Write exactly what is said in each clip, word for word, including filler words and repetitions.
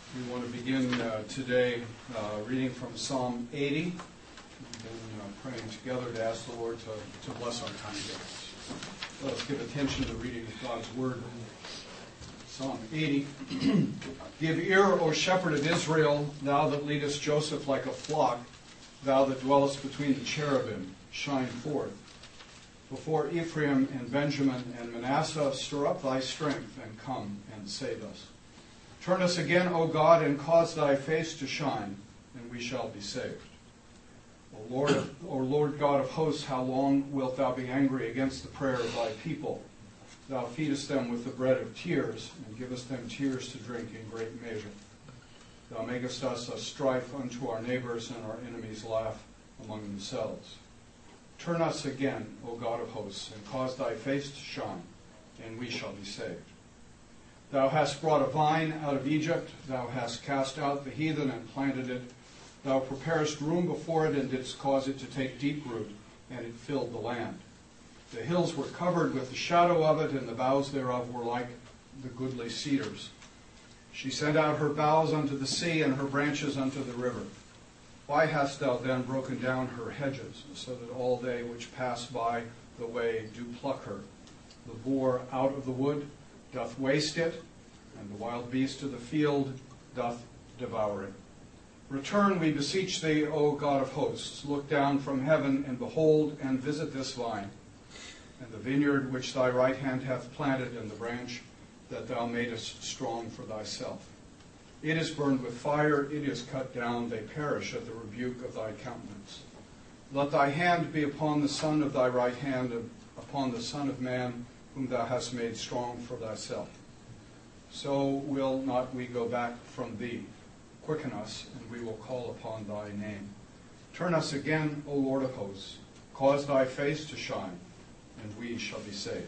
We want to begin uh, today uh, reading from Psalm eighty. We've been uh, praying together to ask the Lord to, to bless our time together. Let us give attention to the reading of God's Word. Psalm eighty. Give ear, O shepherd of Israel, thou that leadest Joseph like a flock, thou that dwellest between the cherubim, shine forth. Before Ephraim and Benjamin and Manasseh, stir up thy strength and come and save us. Turn us again, O God, and cause thy face to shine, and we shall be saved. O Lord, O Lord God of hosts, how long wilt thou be angry against the prayer of thy people? Thou feedest them with the bread of tears, and givest them tears to drink in great measure. Thou makest us a strife unto our neighbors, and our enemies laugh among themselves. Turn us again, O God of hosts, and cause thy face to shine, and we shall be saved. Thou hast brought a vine out of Egypt. Thou hast cast out the heathen and planted it. Thou preparest room before it, and didst cause it to take deep root, and it filled the land. The hills were covered with the shadow of it, and the boughs thereof were like the goodly cedars. She sent out her boughs unto the sea, and her branches unto the river. Why hast thou then broken down her hedges, so that all they which pass by the way do pluck her? The boar out of the wood doth waste it, and the wild beast of the field doth devour it. Return, we beseech thee, O God of hosts. Look down from heaven, and behold, and visit this vine, and the vineyard which thy right hand hath planted, and the branch that thou madest strong for thyself. It is burned with fire, it is cut down, they perish at the rebuke of thy countenance. Let thy hand be upon the son of thy right hand, and upon the Son of Man, whom thou hast made strong for thyself. So will not we go back from thee. Quicken us, and we will call upon thy name. Turn us again, O Lord of hosts. Cause thy face to shine, and we shall be saved.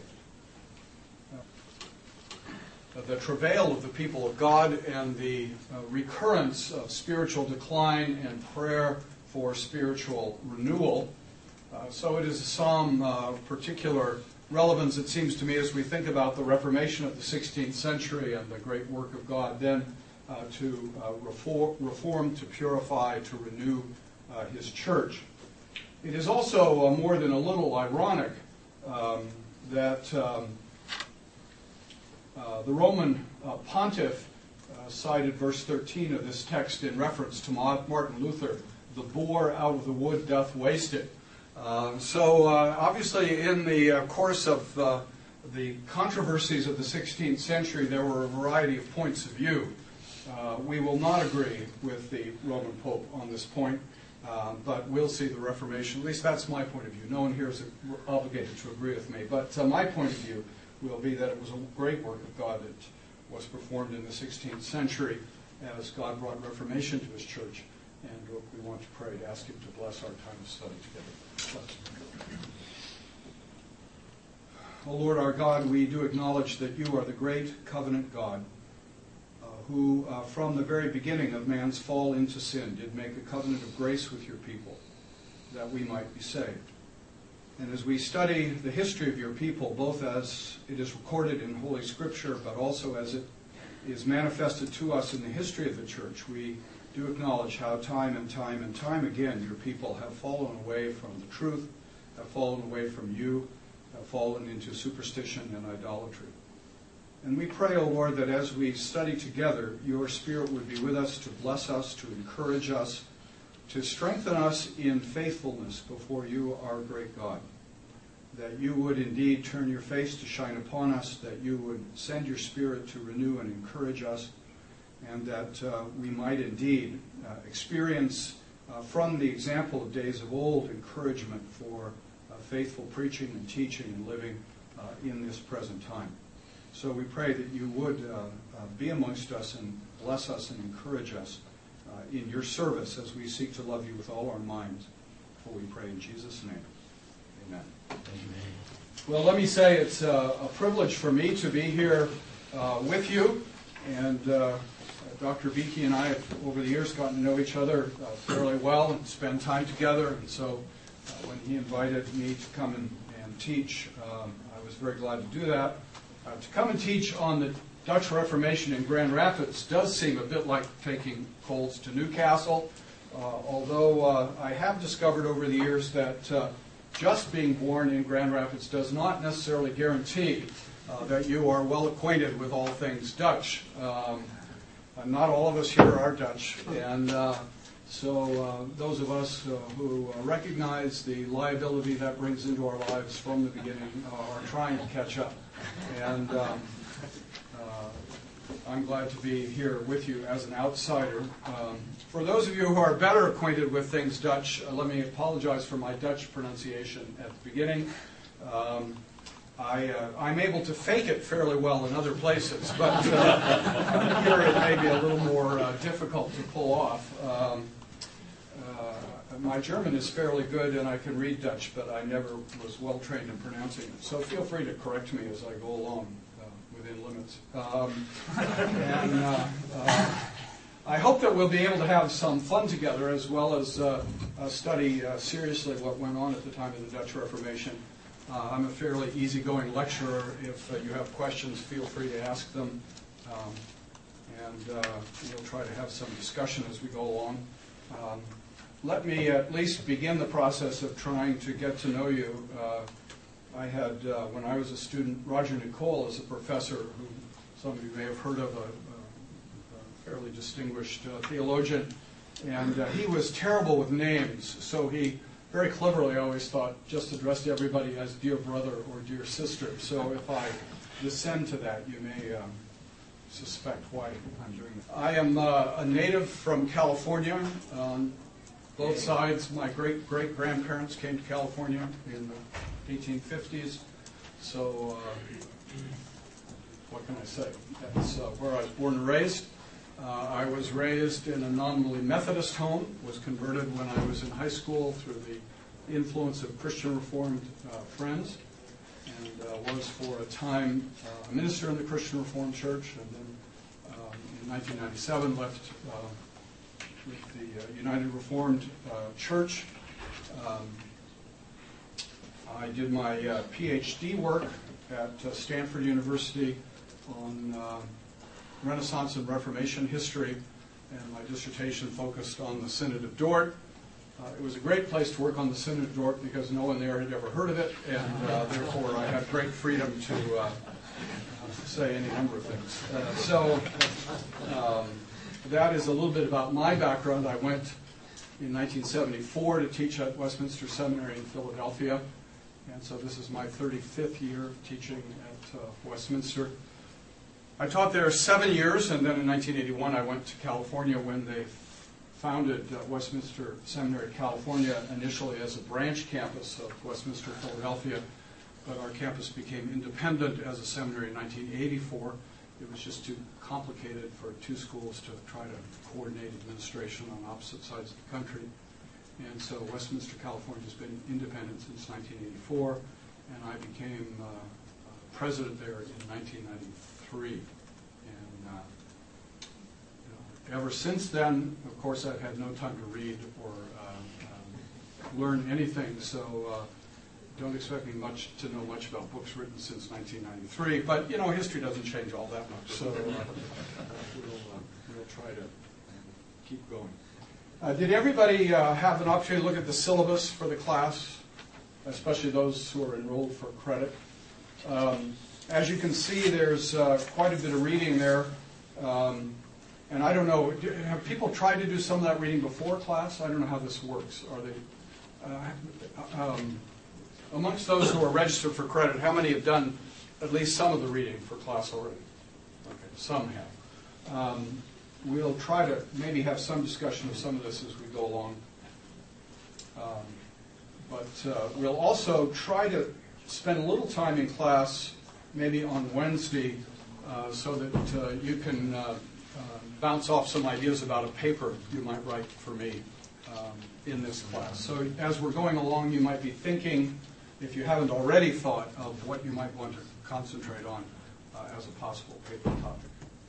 The travail of the people of God and the uh, recurrence of spiritual decline and prayer for spiritual renewal. Uh, so it is a psalm uh, of particular relevance, it seems to me, as we think about the Reformation of the sixteenth century and the great work of God then uh, to uh, reform, reform, to purify, to renew uh, His church. It is also uh, more than a little ironic um, that um, Uh, the Roman uh, pontiff uh, cited verse thirteen of this text in reference to Martin Luther. The boar out of the wood doth waste it. Uh, so uh, obviously in the uh, course of uh, the controversies of the sixteenth century, there were a variety of points of view. Uh, we will not agree with the Roman Pope on this point, uh, but we'll see the Reformation. At least that's my point of view. No one here is obligated to agree with me. But uh, my point of view will be that it was a great work of God that was performed in the sixteenth century as God brought Reformation to His church. And we want to pray to ask Him to bless our time of study together. Bless. O Lord our God, we do acknowledge that You are the great covenant God uh, who, uh, from the very beginning of man's fall into sin, did make a covenant of grace with Your people that we might be saved. And as we study the history of Your people, both as it is recorded in Holy Scripture, but also as it is manifested to us in the history of the church, we do acknowledge how time and time and time again Your people have fallen away from the truth, have fallen away from You, have fallen into superstition and idolatry. And we pray, O Lord, that as we study together, Your Spirit would be with us to bless us, to encourage us, to strengthen us in faithfulness before You, our great God. That You would indeed turn Your face to shine upon us, that You would send Your Spirit to renew and encourage us, and that uh, we might indeed uh, experience uh, from the example of days of old encouragement for uh, faithful preaching and teaching and living uh, in this present time. So we pray that You would uh, uh, be amongst us and bless us and encourage us Uh, in Your service as we seek to love You with all our minds. For we pray in Jesus' name. Amen. Amen. Well, let me say it's uh, a privilege for me to be here uh, with you. And uh, Doctor Beakey and I have, over the years, gotten to know each other uh, fairly well and spend time together. And so uh, when he invited me to come and, and teach, um, I was very glad to do that. Uh, to come and teach on the Dutch Reformation in Grand Rapids does seem a bit like taking colds to Newcastle, uh, although uh, I have discovered over the years that uh, just being born in Grand Rapids does not necessarily guarantee uh, that you are well acquainted with all things Dutch. Um, not all of us here are Dutch, and uh, so uh, those of us uh, who uh, recognize the liability that brings into our lives from the beginning uh, are trying to catch up. And um, uh, I'm glad to be here with you as an outsider. Um, for those of you who are better acquainted with things Dutch, uh, let me apologize for my Dutch pronunciation at the beginning. Um, I, uh, I'm able to fake it fairly well in other places, but uh, here it may be a little more uh, difficult to pull off. Um, uh, my German is fairly good, and I can read Dutch, but I never was well trained in pronouncing it. So feel free to correct me as I go along uh, within limits. Um, and uh, uh, I hope that we'll be able to have some fun together, as well as uh, uh, study uh, seriously what went on at the time of the Dutch Reformation. Uh, I'm a fairly easygoing lecturer. If uh, you have questions, feel free to ask them. Um, and uh, we'll try to have some discussion as we go along. Um, let me at least begin the process of trying to get to know you. Uh, I had, uh, when I was a student, Roger Nicole as a professor, who some of you may have heard of, a, a fairly distinguished uh, theologian. And uh, he was terrible with names, so he very cleverly, I always thought, just addressed everybody as dear brother or dear sister. So if I descend to that, you may um, suspect why I'm doing that. I am uh, a native from California. On both sides, my great-great-grandparents came to California in the eighteen fifties. So uh, what can I say? That's uh, where I was born and raised. Uh, I was raised in a nominally Methodist home, was converted when I was in high school through the influence of Christian Reformed uh, friends, and uh, was for a time uh, a minister in the Christian Reformed Church, and then um, in nineteen ninety-seven left uh, with the uh, United Reformed uh, Church. Um, I did my uh, PhD work at uh, Stanford University on uh, Renaissance and Reformation history, and my dissertation focused on the Synod of Dort. Uh, it was a great place to work on the Synod of Dort because no one there had ever heard of it, and uh, therefore I had great freedom to uh, say any number of things. Uh, so um, that is a little bit about my background. I went in nineteen seventy-four to teach at Westminster Seminary in Philadelphia, and so this is my thirty-fifth year of teaching at uh, Westminster. I taught there seven years, and then in nineteen eighty-one I went to California when they founded uh, Westminster Seminary, California, initially as a branch campus of Westminster, Philadelphia, but our campus became independent as a seminary in nineteen eighty-four. It was just too complicated for two schools to try to coordinate administration on opposite sides of the country. And so Westminster, California has been independent since nineteen eighty-four, and I became uh, president there in nineteen ninety-three. And uh, you know, ever since then, of course, I've had no time to read or uh, um, learn anything, so uh, don't expect me much to know much about books written since nineteen ninety-three. But, you know, history doesn't change all that much, so uh, we'll, uh, we'll try to keep going. Uh, did everybody uh, have an opportunity to look at the syllabus for the class, especially those who are enrolled for credit? Um, as you can see, there's uh, quite a bit of reading there. Um, and I don't know, have people tried to do some of that reading before class? I don't know how this works. Are they, uh, um, amongst those who are registered for credit, how many have done at least some of the reading for class already? Okay, some have. Um, we'll try to maybe have some discussion of some of this as we go along. Um, but uh, we'll also try to spend a little time in class, maybe on Wednesday, uh, so that uh, you can uh, uh, bounce off some ideas about a paper you might write for me um, in this class. So as we're going along, you might be thinking, if you haven't already thought, of what you might want to concentrate on uh, as a possible paper topic.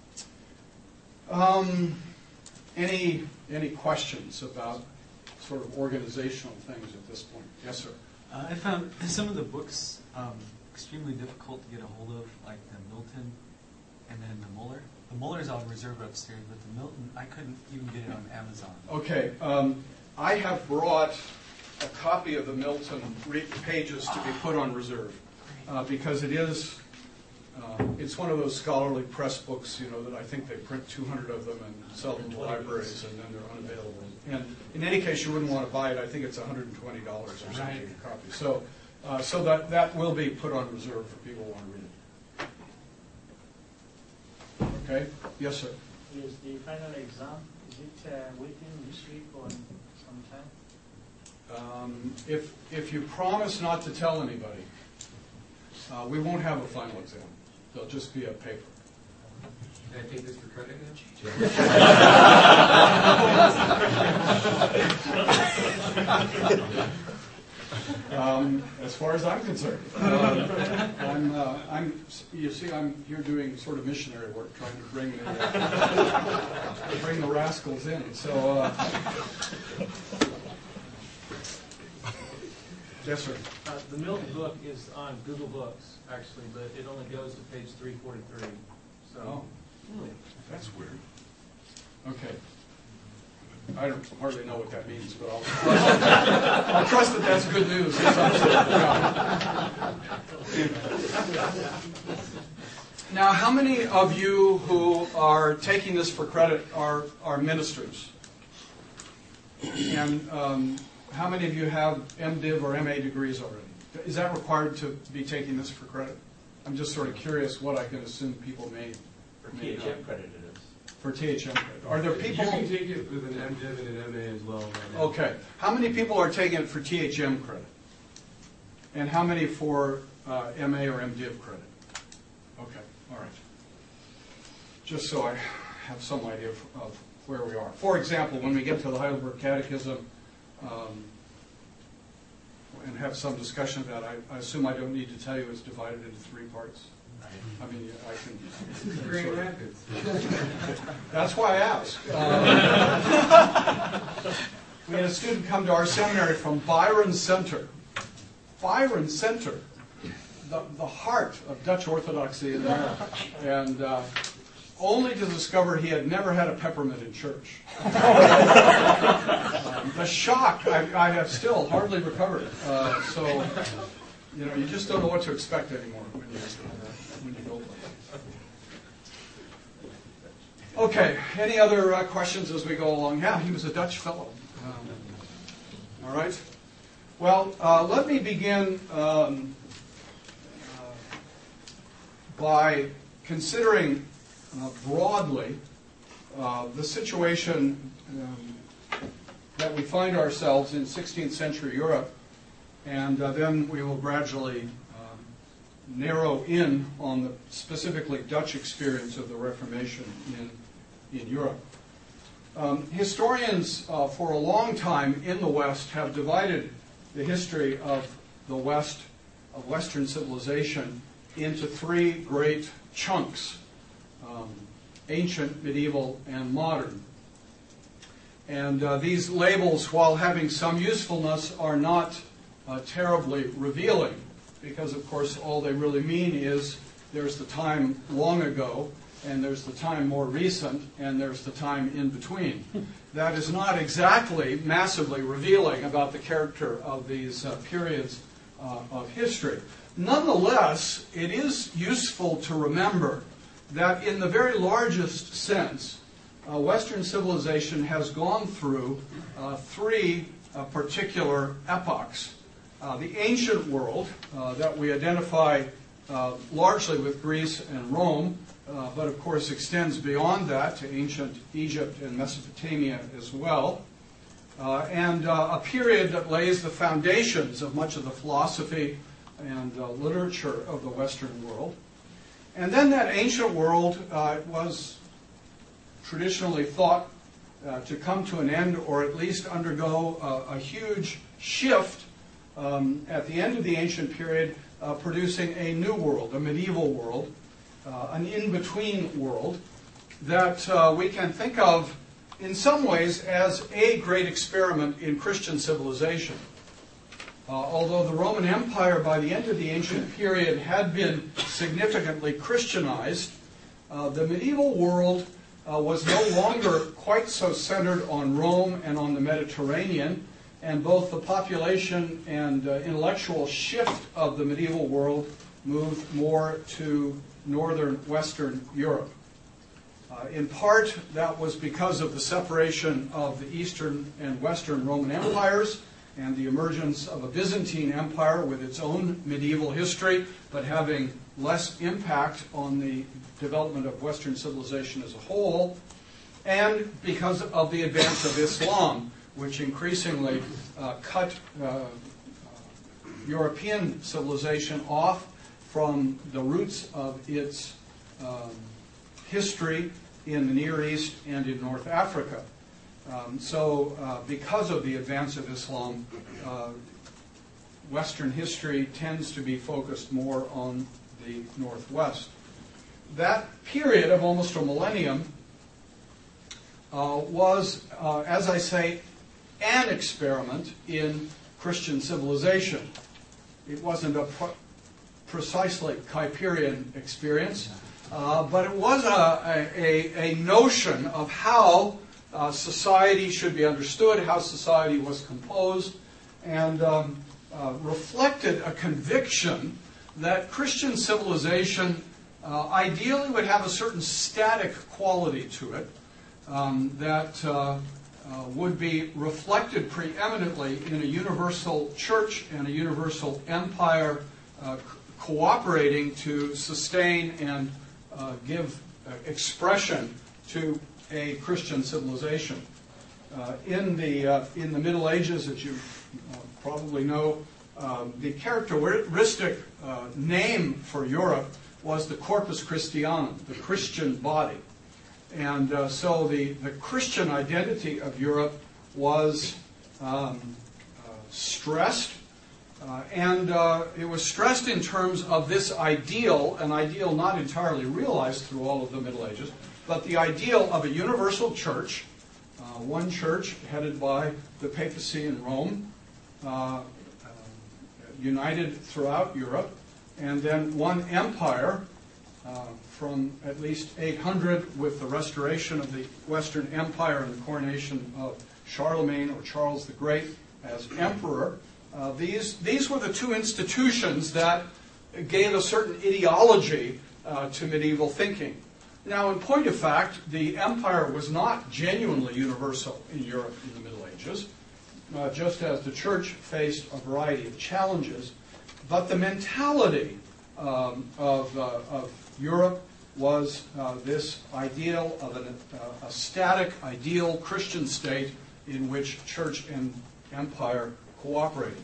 Um, any any questions about sort of organizational things at this point? Yes, sir. Uh, I found some of the books um, extremely difficult to get a hold of, like the Milton and then the Mueller. The Mueller's on reserve upstairs, but the Milton, I couldn't even get it on Amazon. Okay, um, I have brought a copy of the Milton re- pages to be put on reserve uh, because it is, uh, it's one of those scholarly press books, you know, that I think they print two hundred of them and sell them to libraries, and then they're unavailable. And in any case, you wouldn't want to buy it. I think it's one hundred twenty dollars or something Right. a copy. So, uh, so that that will be put on reserve for people who want to read it. Okay? Yes, sir. Is the final exam, is it uh, within this week or sometime? Um, if if you promise not to tell anybody, uh, we won't have a final exam. There'll just be a paper. Can I take this for credit now? Um, as far as I'm concerned, uh, I'm, uh, I'm. You see, I'm here doing sort of missionary work, trying to bring the uh, bring the rascals in. So, uh, yes, sir. Uh, the Milton book is on Google Books, actually, but it only goes to page three forty-three. So, Oh, that's weird. Okay. I don't hardly know what that means, but I'll trust, I'll trust that that's good news. Now, how many of you who are taking this for credit are, are ministers? And um, how many of you have MDiv or M A degrees already? Is that required to be taking this for credit? I'm just sort of curious what I can assume people may. For may T H know. M credit it is. For T H M credit. Are there people? You can take it with an MDiv and an M A as well. Right now. Okay. How many people are taking it for T H M credit? And how many for uh, M A or MDiv credit? Okay. All right. Just so I have some idea of, of where we are. For example, when we get to the Heidelberg Catechism um, and have some discussion of that, I, I assume I don't need to tell you it's divided into three parts. I mean, I can. Grand Rapids. That's why I asked. Um, we had a student come to our seminary from Byron Center. Byron Center, the, the heart of Dutch Orthodoxy in there, and uh, only to discover he had never had a peppermint in church. um, the shock, I, I have still hardly recovered. Uh, so, you know, you just don't know what to expect anymore when you. When you go okay, any other uh, questions as we go along? Yeah, he was a Dutch fellow. Um, all right. Well, uh, let me begin um, uh, by considering uh, broadly uh, the situation um, that we find ourselves in sixteenth century Europe, and uh, then we will gradually narrow in on the specifically Dutch experience of the Reformation in, in Europe. Um, historians uh, for a long time in the West have divided the history of the West, of Western civilization, into three great chunks, um, ancient, medieval, and modern. And uh, these labels, while having some usefulness, are not uh, terribly revealing, because, of course, all they really mean is there's the time long ago, and there's the time more recent, and there's the time in between. That is not exactly massively revealing about the character of these uh, periods uh, of history. Nonetheless, it is useful to remember that in the very largest sense, uh, Western civilization has gone through uh, three uh, particular epochs. Uh, the ancient world uh, that we identify uh, largely with Greece and Rome, uh, but of course extends beyond that to ancient Egypt and Mesopotamia as well, uh, and uh, a period that lays the foundations of much of the philosophy and uh, literature of the Western world. And then that ancient world uh, was traditionally thought uh, to come to an end, or at least undergo uh, a huge shift Um, at the end of the ancient period, uh, producing a new world, a medieval world, uh, an in-between world that uh, we can think of in some ways as a great experiment in Christian civilization. Uh, although the Roman Empire by the end of the ancient period had been significantly Christianized, uh, the medieval world uh, was no longer quite so centered on Rome and on the Mediterranean, and both the population and uh, intellectual shift of the medieval world moved more to northern Western Europe. Uh, in part, that was because of the separation of the Eastern and Western Roman empires and the emergence of a Byzantine Empire with its own medieval history, but having less impact on the development of Western civilization as a whole, and because of the advance of Islam, which increasingly uh, cut uh, European civilization off from the roots of its um, history in the Near East and in North Africa. Um, so uh, because of the advance of Islam, uh, Western history tends to be focused more on the Northwest. That period of almost a millennium uh, was, uh, as I say, an experiment in Christian civilization. It wasn't a pr- precisely Kuyperian experience, uh, but it was a, a, a notion of how uh, society should be understood, how society was composed, and um, uh, reflected a conviction that Christian civilization uh, ideally would have a certain static quality to it um, that uh, uh, would be reflected preeminently in a universal church and a universal empire uh, cooperating to sustain and uh, give uh, expression to a Christian civilization. Uh, in the uh, in the Middle Ages, as you uh, probably know, um, the characteristic uh, name for Europe was the Corpus Christianum, the Christian body. And uh, so the, the Christian identity of Europe was um, uh, stressed, uh, and uh, it was stressed in terms of this ideal, an ideal not entirely realized through all of the Middle Ages, but the ideal of a universal church, uh, one church headed by the papacy in Rome, uh, uh, united throughout Europe, and then one empire uh, from at least eight hundred with the restoration of the Western Empire and the coronation of Charlemagne or Charles the Great as emperor. Uh, these, these were the two institutions that gave a certain ideology uh, to medieval thinking. Now, in point of fact, the empire was not genuinely universal in Europe in the Middle Ages, uh, just as the church faced a variety of challenges. But the mentality um, of, uh, of Europe was uh, this ideal of an, uh, a static, ideal Christian state in which church and empire cooperated.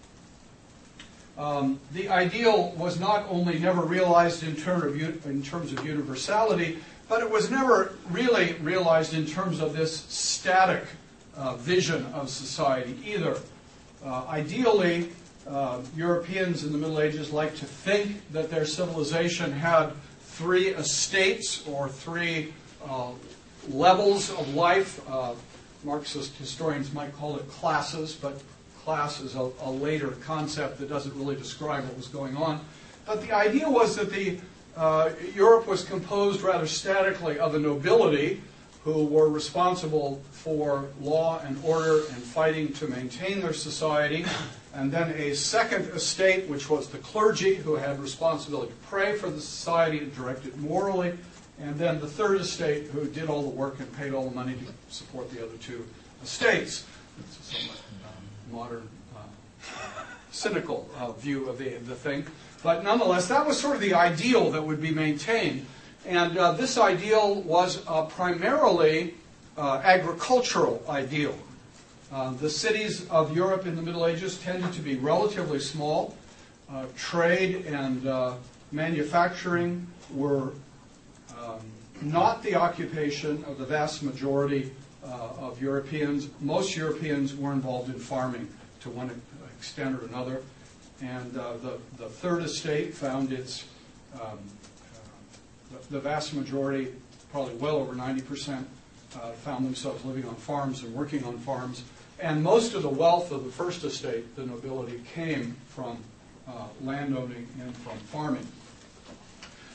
Um, the ideal was not only never realized in, term of, in terms of universality, but it was never really realized in terms of this static uh, vision of society either. Uh, ideally, uh, Europeans in the Middle Ages liked to think that their civilization had three estates or three uh, levels of life. Uh, Marxist historians might call it classes, but class is a, a later concept that doesn't really describe what was going on. But the idea was that the uh, Europe was composed rather statically of a nobility who were responsible for law and order and fighting to maintain their society, and then a second estate, which was the clergy, who had responsibility to pray for the society and direct it morally, and then the third estate, who did all the work and paid all the money to support the other two estates. It's a somewhat um, modern, uh, cynical uh, view of the, of the thing. But nonetheless, that was sort of the ideal that would be maintained. And uh, this ideal was uh, primarily uh, agricultural ideal. Uh, the cities of Europe in the Middle Ages tended to be relatively small. Uh, trade and uh, manufacturing were um, not the occupation of the vast majority uh, of Europeans. Most Europeans were involved in farming to one extent or another. And uh, the, the third estate found its, um, uh, the, the vast majority, probably well over ninety percent, uh, found themselves living on farms and working on farms. And most of the wealth of the first estate, the nobility, came from uh, landowning and from farming.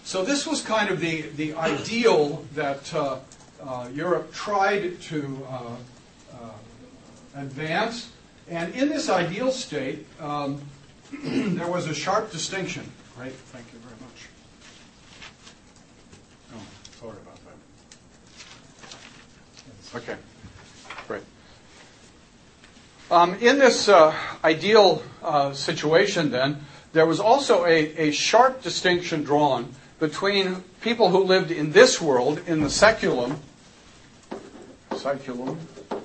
So this was kind of the, the ideal that uh, uh, Europe tried to uh, uh, advance. And in this ideal state, um, there was a sharp distinction. Great, thank you very much. Oh, sorry about that. Okay, great. Um, in this uh, ideal uh, situation, then, there was also a, a sharp distinction drawn between people who lived in this world, in the seculum, seculum,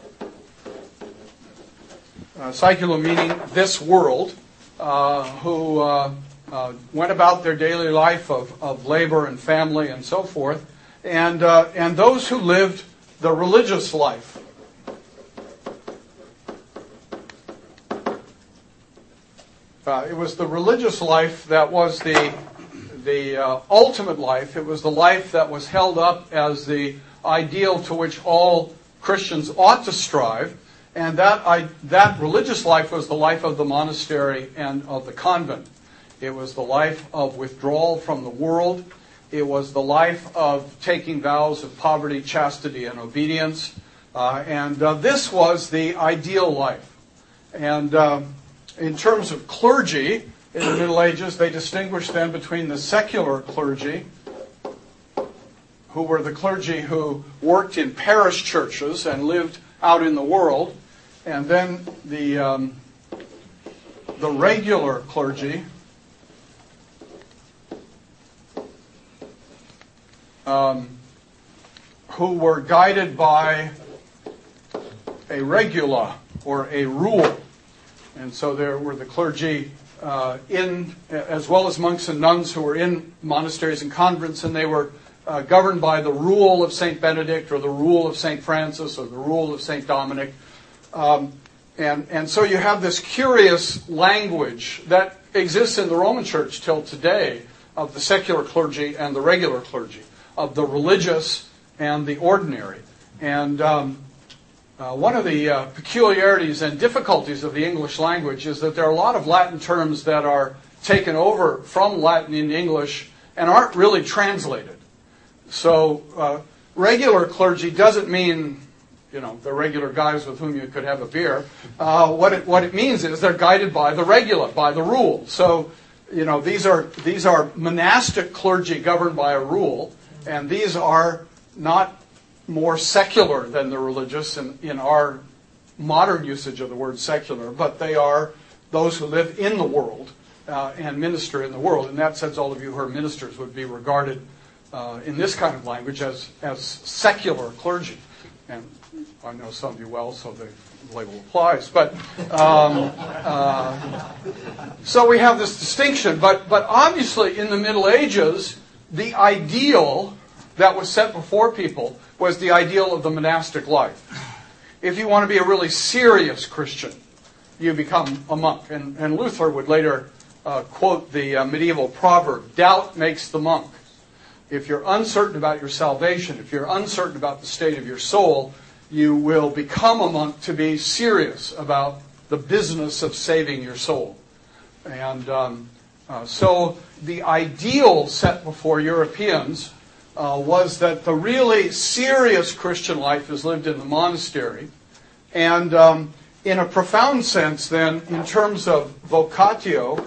uh, seculum meaning this world, uh, who uh, uh, went about their daily life of, of labor and family and so forth, and uh, and those who lived the religious life. Uh, it was the religious life that was the the uh, ultimate life. It was the life that was held up as the ideal to which all Christians ought to strive. And that I, that religious life was the life of the monastery and of the convent. It was the life of withdrawal from the world. It was the life of taking vows of poverty, chastity, and obedience. Uh, and uh, this was the ideal life. And uh, in terms of clergy, in the Middle Ages, they distinguished then between the secular clergy, who were the clergy who worked in parish churches and lived out in the world, and then the um, the regular clergy, um, who were guided by a regula or a rule. And so there were the clergy uh, in, as well as monks and nuns who were in monasteries and convents, and they were uh, governed by the rule of Saint Benedict or the rule of Saint Francis or the rule of Saint Dominic. Um, and, and so you have this curious language that exists in the Roman Church till today of the secular clergy and the regular clergy, of the religious and the ordinary. And um, Uh, one of the uh, peculiarities and difficulties of the English language is that there are a lot of Latin terms that are taken over from Latin in English and aren't really translated. So uh, regular clergy doesn't mean, you know, the regular guys with whom you could have a beer. Uh, what it what it means is they're guided by the regula, by the rule. So, you know, these are these are monastic clergy governed by a rule, and these are not more secular than the religious in, in our modern usage of the word secular, but they are those who live in the world uh, and minister in the world. In that sense, all of you who are ministers would be regarded uh, in this kind of language as, as secular clergy. And I know some of you well, so the label applies. But um, uh, so we have this distinction. But, but obviously in the Middle Ages, the ideal that was set before people was the ideal of the monastic life. If you want to be a really serious Christian, you become a monk. And, and Luther would later uh, quote the uh, medieval proverb, "Doubt makes the monk." If you're uncertain about your salvation, if you're uncertain about the state of your soul, you will become a monk to be serious about the business of saving your soul. And um, uh, so the ideal set before Europeans Uh, was that the really serious Christian life is lived in the monastery. And um, in a profound sense, then, in terms of vocatio,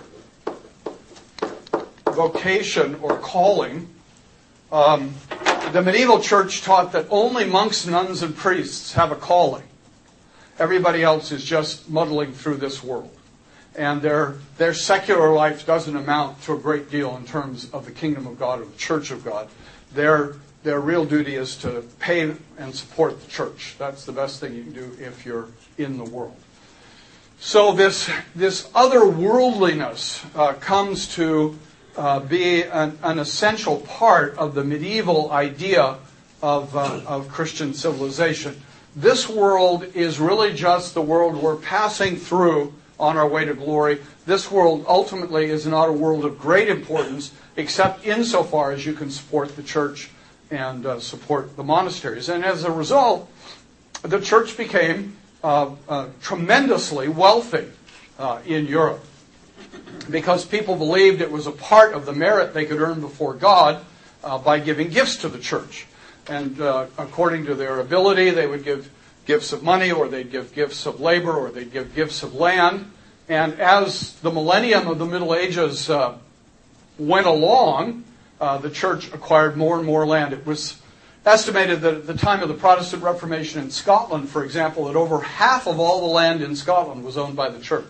vocation or calling, um, the medieval church taught that only monks, nuns, and priests have a calling. Everybody else is just muddling through this world. And their, their secular life doesn't amount to a great deal in terms of the kingdom of God or the church of God. Their, their real duty is to pay and support the church. That's the best thing you can do if you're in the world. So this, this otherworldliness uh, comes to uh, be an, an essential part of the medieval idea of, uh, of Christian civilization. This world is really just the world we're passing through on our way to glory. This world ultimately is not a world of great importance, except insofar as you can support the church and uh, support the monasteries. And as a result, the church became uh, uh, tremendously wealthy uh, in Europe. because people believed it was a part of the merit they could earn before God uh, by giving gifts to the church. And uh, according to their ability, they would give gifts of money, or they'd give gifts of labor, or they'd give gifts of land. And as the millennium of the Middle Ages uh, went along, uh, the church acquired more and more land. It was estimated that at the time of the Protestant Reformation in Scotland, for example, that over half of all the land in Scotland was owned by the church,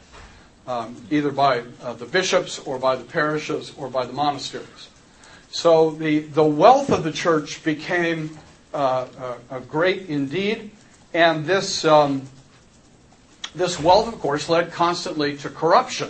um, either by uh, the bishops or by the parishes or by the monasteries. So the, the wealth of the church became uh, uh, great indeed, and this, um, this wealth, of course, led constantly to corruption.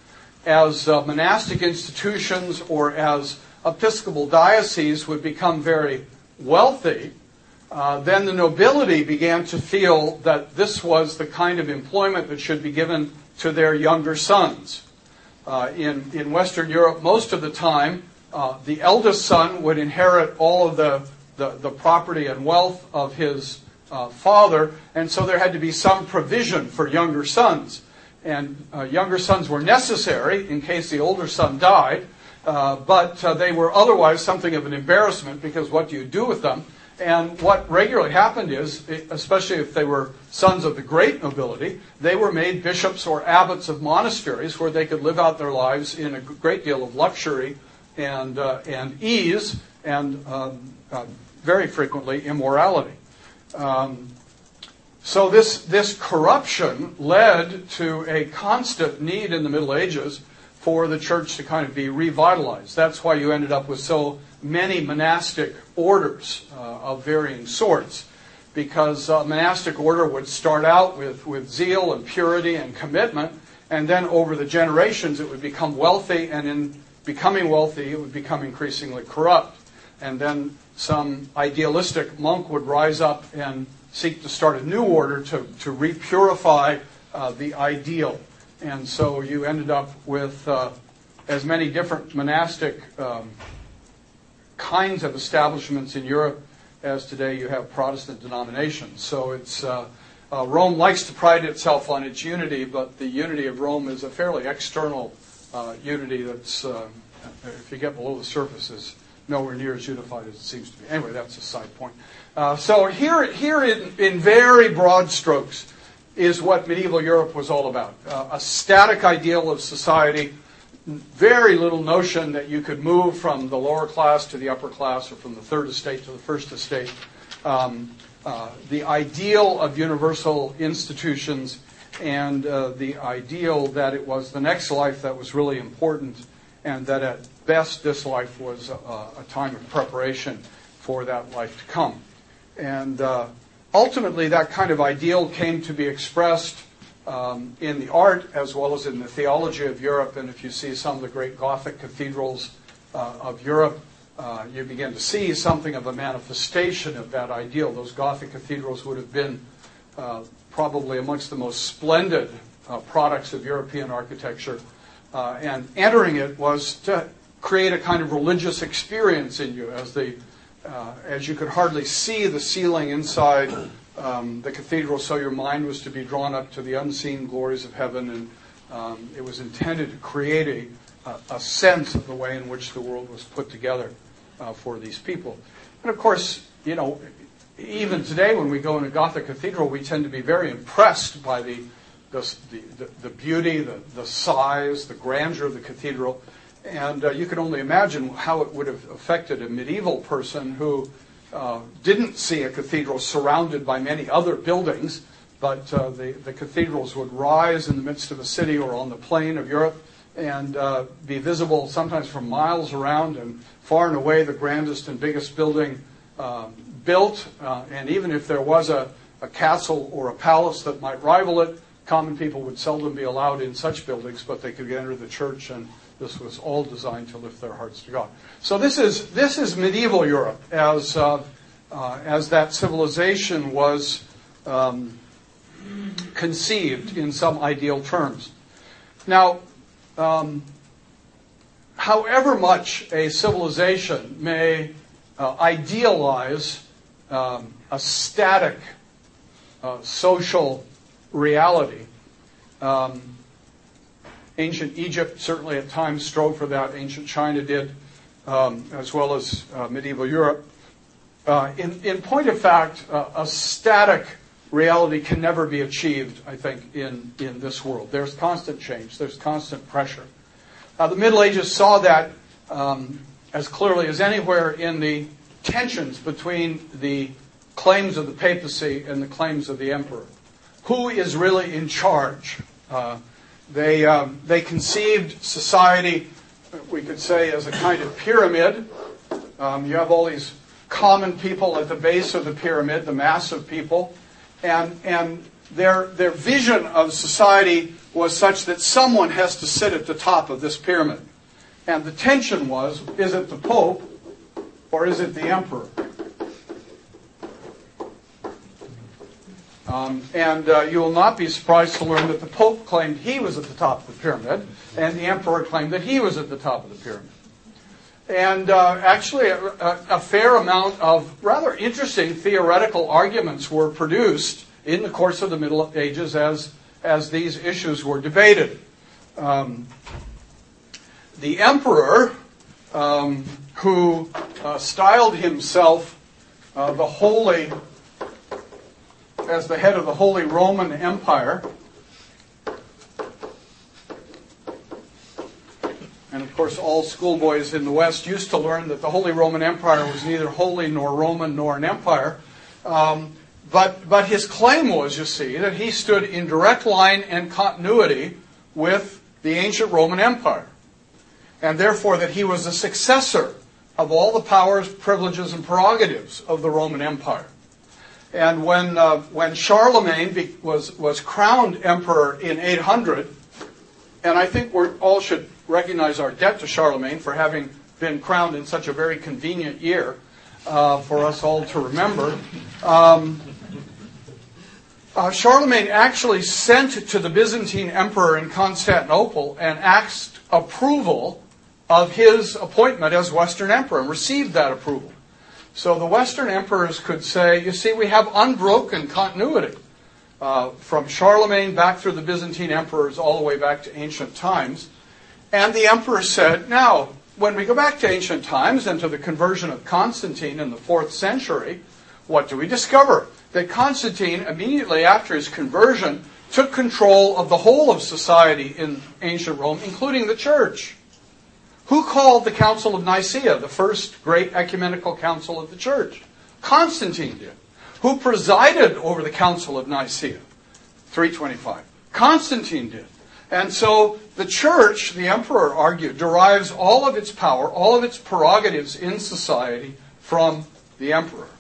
As uh, monastic institutions or as episcopal dioceses would become very wealthy, uh, then the nobility began to feel that this was the kind of employment that should be given to their younger sons. Uh, in, in Western Europe, most of the time, uh, the eldest son would inherit all of the, the, the property and wealth of his uh, father, and so there had to be some provision for younger sons. And uh, younger sons were necessary in case the older son died, Uh, but uh, they were otherwise something of an embarrassment, because what do you do with them? And what regularly happened is, especially if they were sons of the great nobility, they were made bishops or abbots of monasteries where they could live out their lives in a great deal of luxury and uh, and ease, and um, uh, very frequently immorality. Um, so this this corruption led to a constant need in the Middle Ages for the church to kind of be revitalized. That's why you ended up with so many monastic orders uh, of varying sorts, because a monastic order would start out with, with zeal and purity and commitment, and then over the generations it would become wealthy, and in becoming wealthy it would become increasingly corrupt. And then some idealistic monk would rise up and seek to start a new order to, to repurify uh, the ideal. And so you ended up with uh, as many different monastic um, kinds of establishments in Europe as today you have Protestant denominations. So it's uh, uh, Rome likes to pride itself on its unity, but the unity of Rome is a fairly external uh, unity that's, uh, if you get below the surface, is nowhere near as unified as it seems to be. Anyway, that's a side point. Uh, so here, here in, in very broad strokes is what medieval Europe was all about. Uh, a static ideal of society, very little notion that you could move from the lower class to the upper class, or from the third estate to the first estate. Um, uh, the ideal of universal institutions, and uh, the ideal that it was the next life that was really important, and that at best this life was a, a time of preparation for that life to come. And uh, ultimately, that kind of ideal came to be expressed um, in the art as well as in the theology of Europe. And if you see some of the great Gothic cathedrals uh, of Europe, uh, you begin to see something of a manifestation of that ideal. Those Gothic cathedrals would have been uh, probably amongst the most splendid uh, products of European architecture. Uh, and entering it was to create a kind of religious experience in you, as the Uh, as you could hardly see the ceiling inside um, the cathedral, so your mind was to be drawn up to the unseen glories of heaven, and um, it was intended to create a, a, a sense of the way in which the world was put together uh, for these people. And of course, you know, even today when we go in a Gothic cathedral, we tend to be very impressed by the the, the, the beauty, the, the size, the grandeur of the cathedral. And uh, you can only imagine how it would have affected a medieval person who uh, didn't see a cathedral surrounded by many other buildings, but uh, the, the cathedrals would rise in the midst of a city or on the plain of Europe and uh, be visible sometimes from miles around, and far and away the grandest and biggest building uh, built. Uh, and even if there was a, a castle or a palace that might rival it, common people would seldom be allowed in such buildings, but they could enter the church, and this was all designed to lift their hearts to God. So this is this is medieval Europe as uh, uh, as that civilization was um, conceived in some ideal terms. Now, um, however much a civilization may uh, idealize um, a static uh, social reality, um, Ancient Egypt certainly at times strove for that. Ancient China did, um, as well as uh, medieval Europe. Uh, in, in point of fact, uh, a static reality can never be achieved, I think, in, in this world. There's constant change. There's constant pressure. Uh, the Middle Ages saw that um, as clearly as anywhere in the tensions between the claims of the papacy and the claims of the emperor. Who is really in charge? Uh, they, um, they conceived society, we could say, as a kind of pyramid. Um, you have all these common people at the base of the pyramid, the mass of people, and, and their, their vision of society was such that someone has to sit at the top of this pyramid. And the tension was, is it the Pope or is it the Emperor? Um, and uh, you will not be surprised to learn that the Pope claimed he was at the top of the pyramid, and the Emperor claimed that he was at the top of the pyramid. And uh, actually, a, a fair amount of rather interesting theoretical arguments were produced in the course of the Middle Ages as, as these issues were debated. Um, the Emperor, um, who uh, styled himself uh, the Holy as the head of the Holy Roman Empire. And of course, all schoolboys in the West used to learn that the Holy Roman Empire was neither holy nor Roman nor an empire. Um, but, but his claim was, you see, that he stood in direct line and continuity with the ancient Roman Empire. And therefore that he was a successor of all the powers, privileges, and prerogatives of the Roman Empire. And when uh, when Charlemagne be, was was crowned emperor in eight hundred, and I think we all should recognize our debt to Charlemagne for having been crowned in such a very convenient year uh, for us all to remember. Um, uh, Charlemagne actually sent to the Byzantine emperor in Constantinople and asked approval of his appointment as Western emperor and received that approval. So the Western emperors could say, you see, we have unbroken continuity uh, from Charlemagne back through the Byzantine emperors all the way back to ancient times. And the emperor said, now, when we go back to ancient times and to the conversion of Constantine in the fourth century, what do we discover? That Constantine, immediately after his conversion, took control of the whole of society in ancient Rome, including the church. Who called the Council of Nicaea, the first great ecumenical council of the church? Constantine did. Who presided over the Council of Nicaea? three twenty-five. Constantine did. And so the church, the emperor argued, derives all of its power, all of its prerogatives in society from the emperor.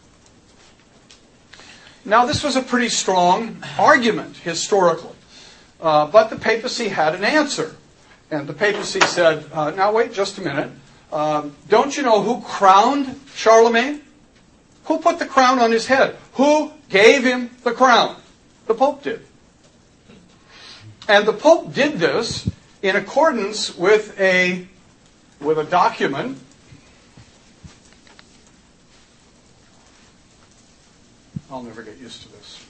Now, this was a pretty strong argument historically. Uh, but the papacy had an answer. And the papacy said, uh, now wait just a minute. Um, don't you know who crowned Charlemagne? Who put the crown on his head? Who gave him the crown? The Pope did. And the Pope did this in accordance with a, with a document I'll never get used to this.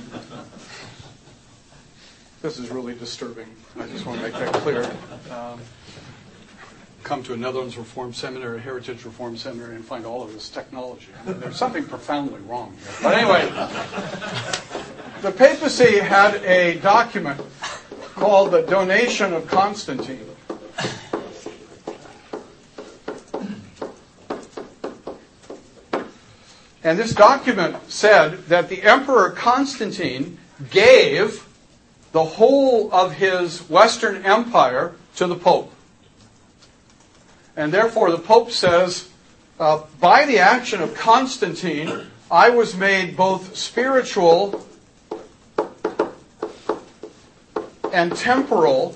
This is really disturbing. I just want to make that clear. Um, come to a Netherlands Reformed Seminary, a Heritage Reformed Seminary, and find all of this technology. I mean, there's something profoundly wrong here. But anyway, the papacy had a document called the Donation of Constantine. And this document said that the Emperor Constantine gave the whole of his Western Empire to the Pope. And therefore the Pope says, uh, by the action of Constantine, I was made both spiritual and temporal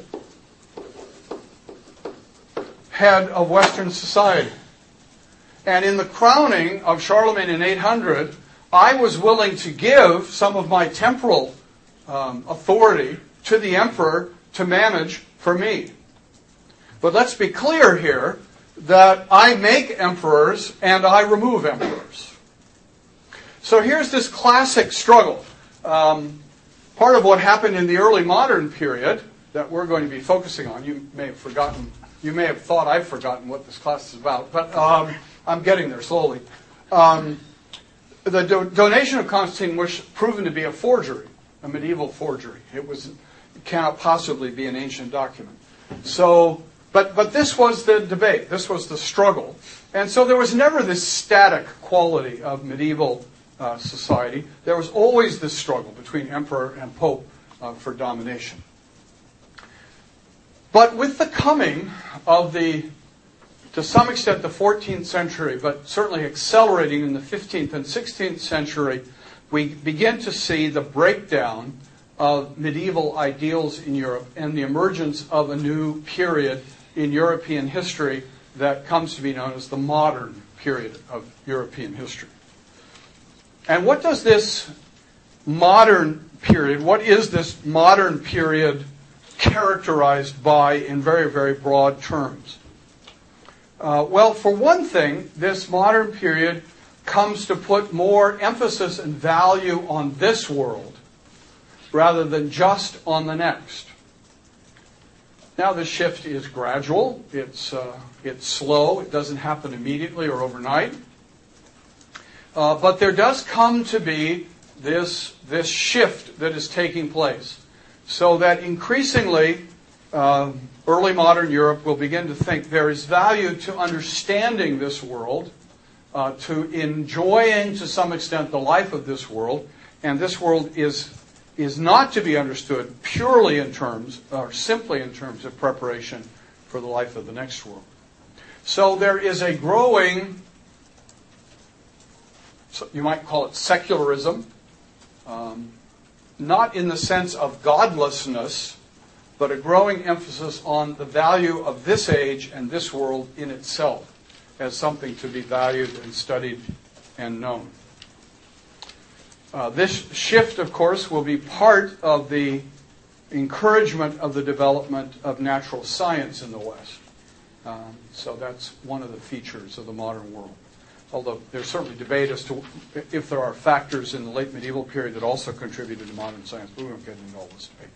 head of Western society. And in the crowning of Charlemagne in eight hundred, I was willing to give some of my temporal um, authority to the emperor to manage for me. But let's be clear here that I make emperors and I remove emperors. So here's this classic struggle. Um, part of what happened in the early modern period that we're going to be focusing on, you may have forgotten, you may have thought I've forgotten what this class is about, but um, I'm getting there slowly. Um, the do- donation of Constantine was proven to be a forgery, a medieval forgery. It was, it cannot possibly be an ancient document. So, but but this was the debate. This was the struggle, and so there was never this static quality of medieval uh, society. There was always this struggle between emperor and pope uh, for domination. But with the coming of the, to some extent, the fourteenth century, but certainly accelerating in the fifteenth and sixteenth century, we begin to see the breakdown of medieval ideals in Europe and the emergence of a new period in European history that comes to be known as the modern period of European history. And what does this modern period, what is this modern period characterized by in very, very broad terms? Uh, well, for one thing, this modern period comes to put more emphasis and value on this world rather than just on the next. Now, the shift is gradual. It's uh, it's slow. It doesn't happen immediately or overnight. Uh, but there does come to be this this shift that is taking place, so that increasingly uh, early modern Europe will begin to think there is value to understanding this world, uh, to enjoying to some extent the life of this world, and this world is is not to be understood purely in terms or simply in terms of preparation for the life of the next world. So there is a growing, so you might call it secularism, um, not in the sense of godlessness, but a growing emphasis on the value of this age and this world in itself as something to be valued and studied and known. Uh, this shift, of course, will be part of the encouragement of the development of natural science in the West. Um, so that's one of the features of the modern world. Although there's certainly debate as to if there are factors in the late medieval period that also contributed to modern science, but we won't get into all this debate.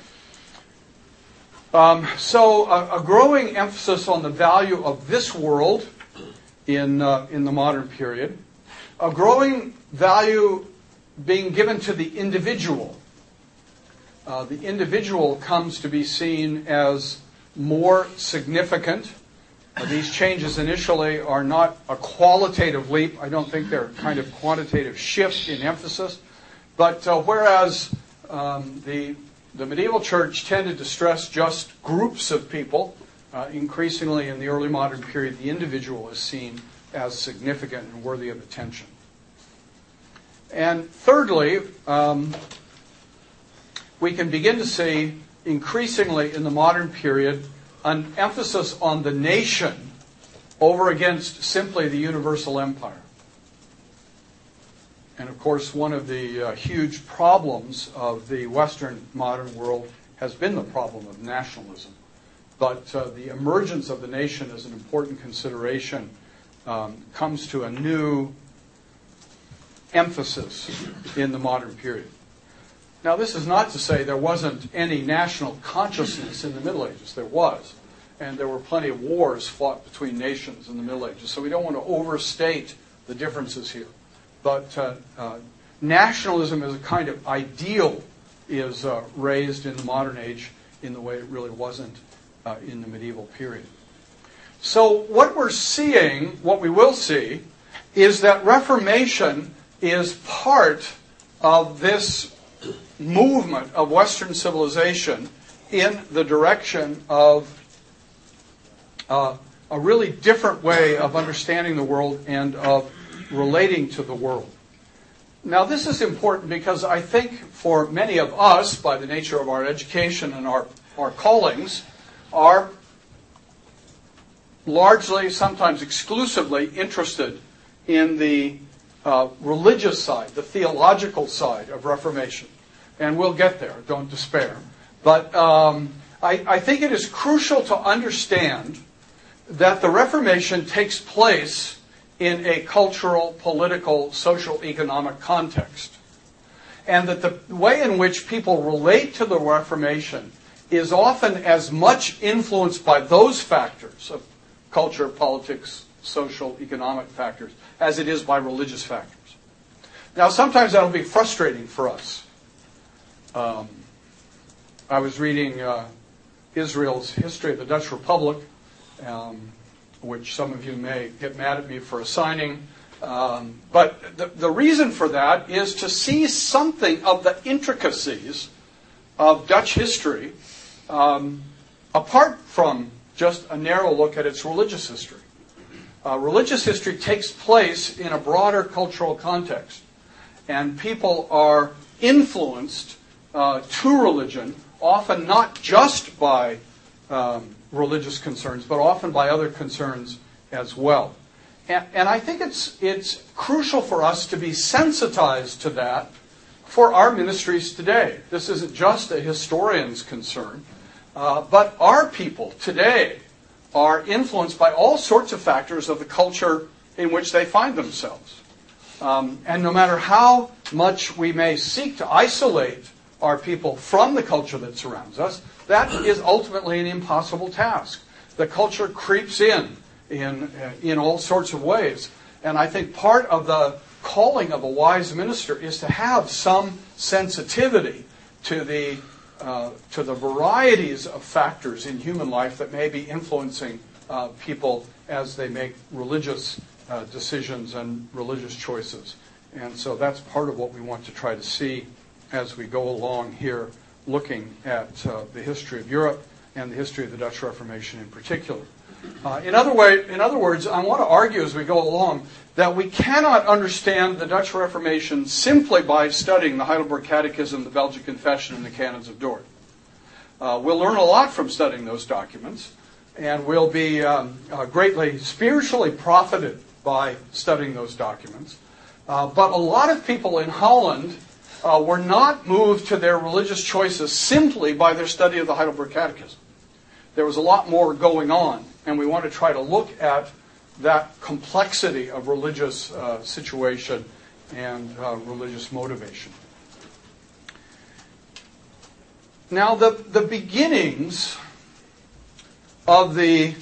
Um, so a, a growing emphasis on the value of this world in uh, in the modern period, a growing value being given to the individual. Uh, the individual comes to be seen as more significant. Uh, these changes initially are not a qualitative leap. I don't think they're a kind of quantitative shift in emphasis. But uh, whereas um, the, the medieval church tended to stress just groups of people, uh, increasingly in the early modern period, the individual is seen as significant and worthy of attention. And thirdly, um, we can begin to see increasingly in the modern period an emphasis on the nation over against simply the universal empire. And of course, one of the uh, huge problems of the Western modern world has been the problem of nationalism. But uh, the emergence of the nation as an important consideration um, comes to a new emphasis in the modern period. Now, this is not to say there wasn't any national consciousness in the Middle Ages. There was. And there were plenty of wars fought between nations in the Middle Ages. So we don't want to overstate the differences here. But uh, uh, nationalism as a kind of ideal is uh, raised in the modern age in the way it really wasn't uh, in the medieval period. So what we're seeing, what we will see, is that Reformation is part of this movement of Western civilization in the direction of uh, a really different way of understanding the world and of relating to the world. Now, this is important because I think for many of us, by the nature of our education and our, our callings, are largely, sometimes exclusively, interested in the uh, religious side, the theological side of Reformation. And we'll get there, don't despair. But um, I, I think it is crucial to understand that the Reformation takes place in a cultural, political, social, economic context. And that the way in which people relate to the Reformation is often as much influenced by those factors of culture, politics, social, economic factors, as it is by religious factors. Now, sometimes that'll be frustrating for us. Um, I was reading uh, Israel's history of the Dutch Republic, um, which some of you may get mad at me for assigning. Um, but the, the reason for that is to see something of the intricacies of Dutch history um, apart from just a narrow look at its religious history. Uh, religious history takes place in a broader cultural context, and people are influenced uh, to religion, often not just by um, religious concerns, but often by other concerns as well. And, and I think it's it's crucial for us to be sensitized to that for our ministries today. This isn't just a historian's concern, uh, but our people today are influenced by all sorts of factors of the culture in which they find themselves. Um, and no matter how much we may seek to isolate our people from the culture that surrounds us, that is ultimately an impossible task. The culture creeps in in, in all sorts of ways. And I think part of the calling of a wise minister is to have some sensitivity to the uh, to the varieties of factors in human life that may be influencing uh, people as they make religious uh, decisions and religious choices. And so that's part of what we want to try to see as we go along here, looking at uh, the history of Europe and the history of the Dutch Reformation in particular. Uh, in other way, in other words, I want to argue as we go along that we cannot understand the Dutch Reformation simply by studying the Heidelberg Catechism, the Belgian Confession, and the Canons of Dort. Uh, we'll learn a lot from studying those documents, and we'll be um, uh, greatly spiritually profited by studying those documents. Uh, but a lot of people in Holland uh, were not moved to their religious choices simply by their study of the Heidelberg Catechism. There was a lot more going on, and we want to try to look at that complexity of religious uh, situation and uh, religious motivation. Now, the, the beginnings of the,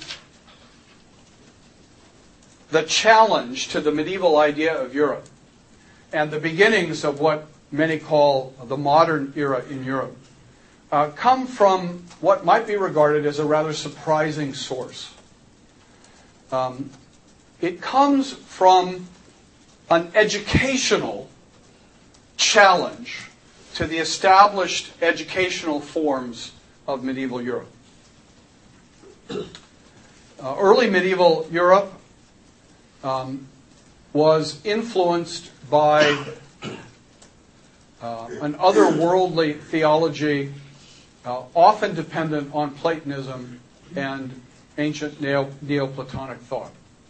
the challenge to the medieval idea of Europe and the beginnings of what many call the modern era in Europe uh, come from what might be regarded as a rather surprising source. Um, it comes from an educational challenge to the established educational forms of medieval Europe. Uh, early medieval Europe um, was influenced by uh, an otherworldly theology, uh, often dependent on Platonism and ancient Neo- Neoplatonic thought.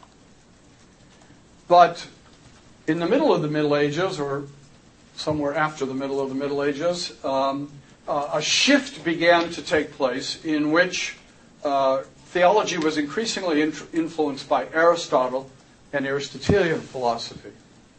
But in the middle of the Middle Ages, or somewhere after the middle of the Middle Ages, um, uh, a shift began to take place in which uh, theology was increasingly in- influenced by Aristotle and Aristotelian philosophy.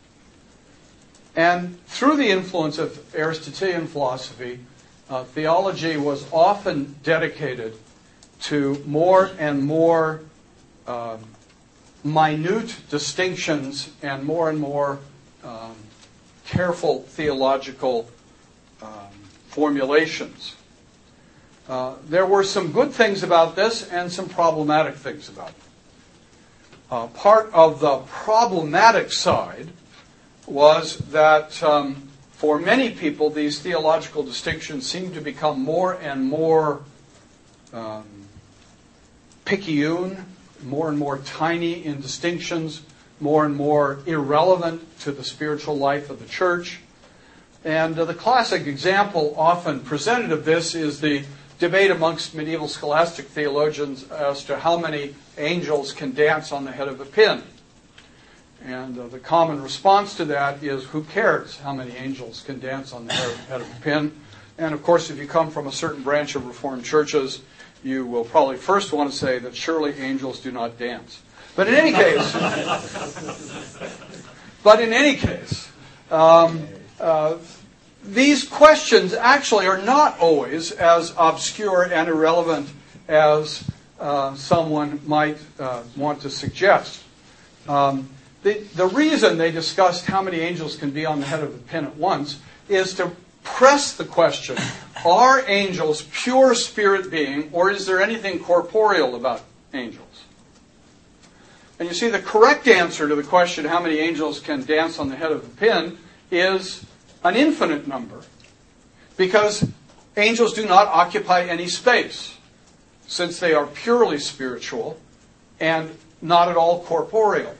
And through the influence of Aristotelian philosophy, uh, theology was often dedicated to more and more um, minute distinctions and more and more um, careful theological um, formulations. Uh, there were some good things about this and some problematic things about it. Uh, part of the problematic side was that um, for many people these theological distinctions seemed to become more and more um, picayune, more and more tiny in distinctions, more and more irrelevant to the spiritual life of the church. And uh, the classic example often presented of this is the debate amongst medieval scholastic theologians as to how many angels can dance on the head of a pin. And uh, the common response to that is, who cares how many angels can dance on the head of a pin? And of course, if you come from a certain branch of Reformed churches, you will probably first want to say that surely angels do not dance. But in any case, but in any case, um, uh, these questions actually are not always as obscure and irrelevant as uh, someone might uh, want to suggest. Um, the, the reason they discussed how many angels can be on the head of a pin at once is to press the question, are angels pure spirit being, or is there anything corporeal about angels? And you see, the correct answer to the question, how many angels can dance on the head of a pin, is an infinite number, because angels do not occupy any space, since they are purely spiritual and not at all corporeal.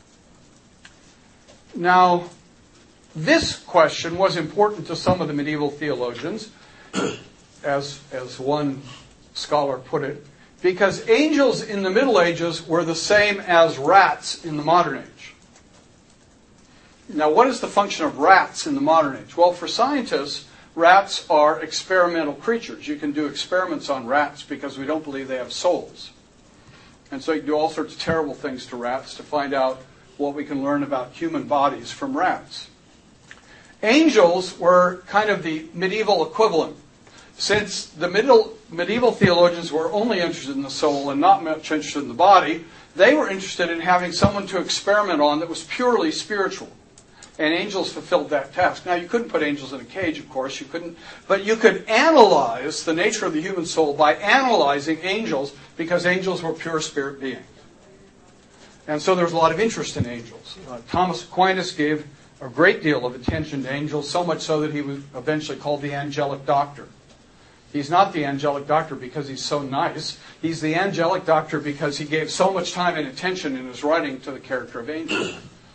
Now, this question was important to some of the medieval theologians, as, as one scholar put it, because angels in the Middle Ages were the same as rats in the modern age. Now, what is the function of rats in the modern age? Well, for scientists, rats are experimental creatures. You can do experiments on rats because we don't believe they have souls. And so you can do all sorts of terrible things to rats to find out what we can learn about human bodies from rats. Angels were kind of the medieval equivalent. Since the middle, medieval theologians were only interested in the soul and not much interested in the body, they were interested in having someone to experiment on that was purely spiritual. And angels fulfilled that task. Now, you couldn't put angels in a cage, of course. You couldn't, but you could analyze the nature of the human soul by analyzing angels, because angels were pure spirit beings. And so there was a lot of interest in angels. Uh, Thomas Aquinas gave a great deal of attention to angels, so much so that he was eventually called the angelic doctor. He's not the angelic doctor because he's so nice. He's the angelic doctor because he gave so much time and attention in his writing to the character of angels.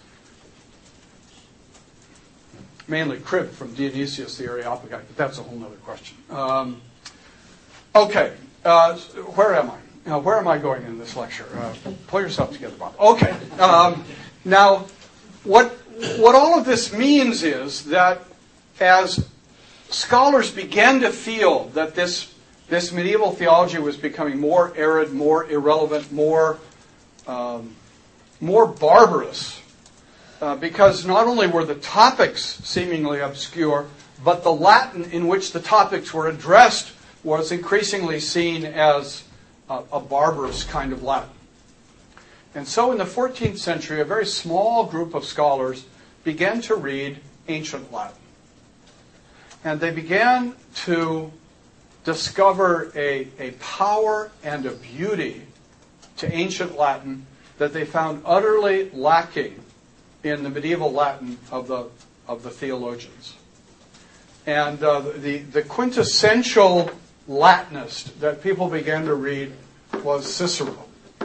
Mainly cribbed from Dionysius the Areopagite, but that's a whole other question. Um, okay, uh, where am I? Now, where am I going in this lecture? Uh, pull yourself together, Bob. Okay. Um, now, what what all of this means is that as scholars began to feel that this this medieval theology was becoming more arid, more irrelevant, more um, more barbarous, uh, because not only were the topics seemingly obscure, but the Latin in which the topics were addressed was increasingly seen as a, a barbarous kind of Latin. And so in the fourteenth century, a very small group of scholars began to read ancient Latin. And they began to discover a, a power and a beauty to ancient Latin that they found utterly lacking in the medieval Latin of the, of the theologians. And uh, the, the quintessential Latinist that people began to read was Cicero.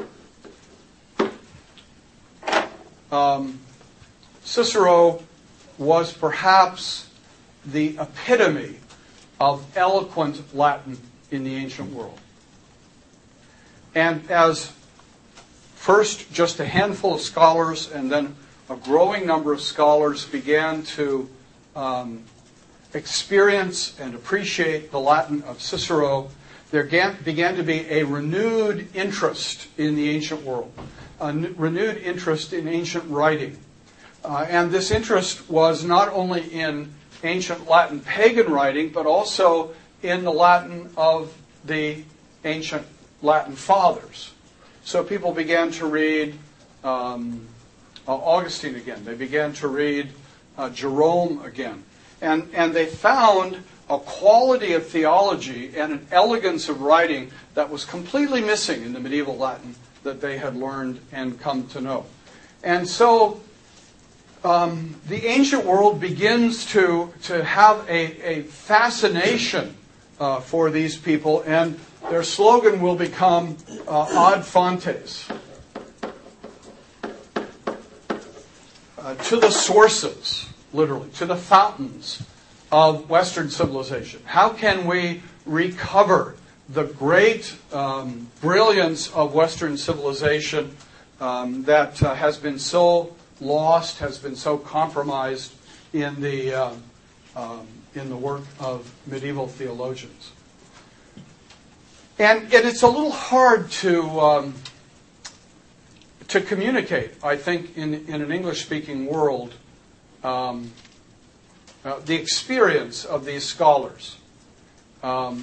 Um, Cicero was perhaps the epitome of eloquent Latin in the ancient world. And as first just a handful of scholars and then a growing number of scholars began to um, experience and appreciate the Latin of Cicero, there began to be a renewed interest in the ancient world, a renewed interest in ancient writing. Uh, and this interest was not only in ancient Latin pagan writing, but also in the Latin of the ancient Latin fathers. So people began to read um, uh, Augustine again. They began to read uh, Jerome again. And, and they found a quality of theology and an elegance of writing that was completely missing in the medieval Latin that they had learned and come to know. And so um, the ancient world begins to, to have a, a fascination uh, for these people, and their slogan will become uh, ad fontes, uh, to the sources, literally, to the fountains of Western civilization. How can we recover the great um, brilliance of Western civilization um, that uh, has been so lost, has been so compromised in the uh, um, in the work of medieval theologians? And, and it's a little hard to um, to communicate, I think, in in an English-speaking world, um, uh, the experience of these scholars. Um,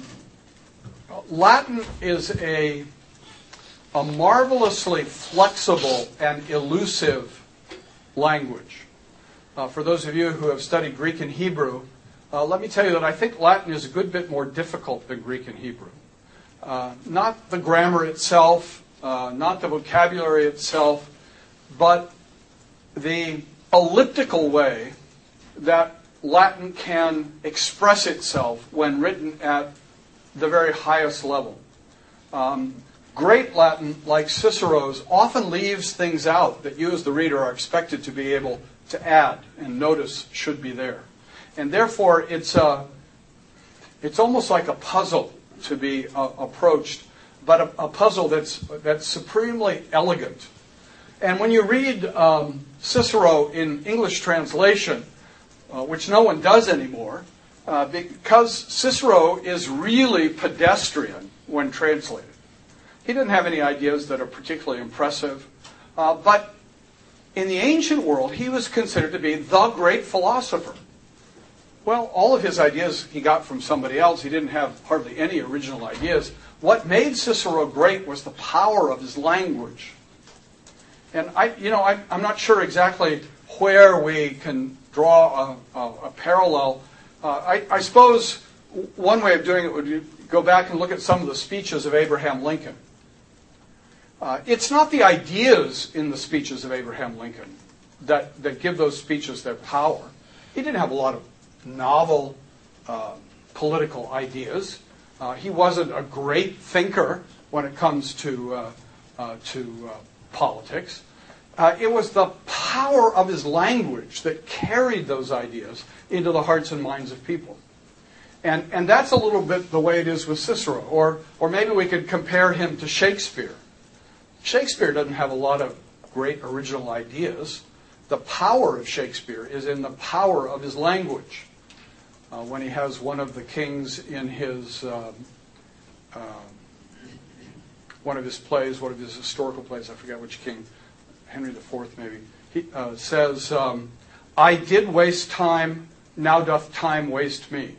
Latin is a, a marvelously flexible and elusive language. Uh, for those of you who have studied Greek and Hebrew, uh, let me tell you that I think Latin is a good bit more difficult than Greek and Hebrew. Uh, not the grammar itself, uh, not the vocabulary itself, but the elliptical way that Latin can express itself when written at the very highest level. Um, great Latin, like Cicero's, often leaves things out that you as the reader are expected to be able to add and notice should be there. And therefore, it's a, it's almost like a puzzle to be uh, approached, but a, a puzzle that's, that's supremely elegant. And when you read um, Cicero in English translation, uh, which no one does anymore, uh, because Cicero is really pedestrian when translated. He didn't have any ideas that are particularly impressive, uh, but in the ancient world, he was considered to be the great philosopher. Well, all of his ideas he got from somebody else. He didn't have hardly any original ideas. What made Cicero great was the power of his language. And I, you know, I, I'm not sure exactly where we can draw a, a, a parallel. Uh, I, I suppose one way of doing it would be go back and look at some of the speeches of Abraham Lincoln. Uh, it's not the ideas in the speeches of Abraham Lincoln that, that give those speeches their power. He didn't have a lot of novel uh, political ideas. Uh, he wasn't a great thinker when it comes to uh, uh, to uh, politics. Uh, it was the power of his language that carried those ideas into the hearts and minds of people. And and that's a little bit the way it is with Cicero. Or or maybe we could compare him to Shakespeare. Shakespeare doesn't have a lot of great original ideas. The power of Shakespeare is in the power of his language. Uh, when he has one of the kings in his um, uh, one of his plays, one of his historical plays, I forget which king, Henry the Fourth maybe, he uh, says, um, "I did waste time, now doth time waste me."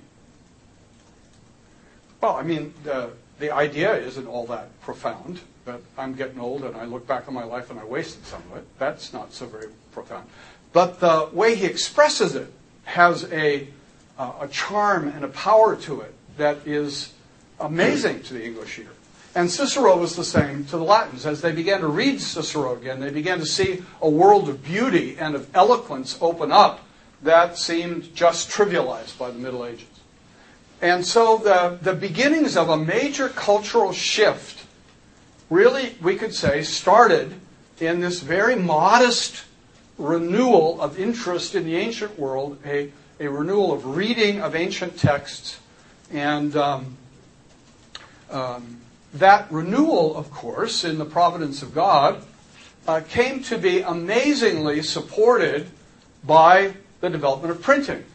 Well, I mean, the, the idea isn't all that profound, but I'm getting old and I look back on my life and I wasted some of it. That's not so very profound. But the way he expresses it has a, uh, a charm and a power to it that is amazing to the English ear. And Cicero was the same to the Latins. As they began to read Cicero again, they began to see a world of beauty and of eloquence open up that seemed just trivialized by the Middle Ages. And so the, the beginnings of a major cultural shift really, we could say, started in this very modest renewal of interest in the ancient world, a, a renewal of reading of ancient texts. And um, um, that renewal, of course, in the providence of God, uh, came to be amazingly supported by the development of printing.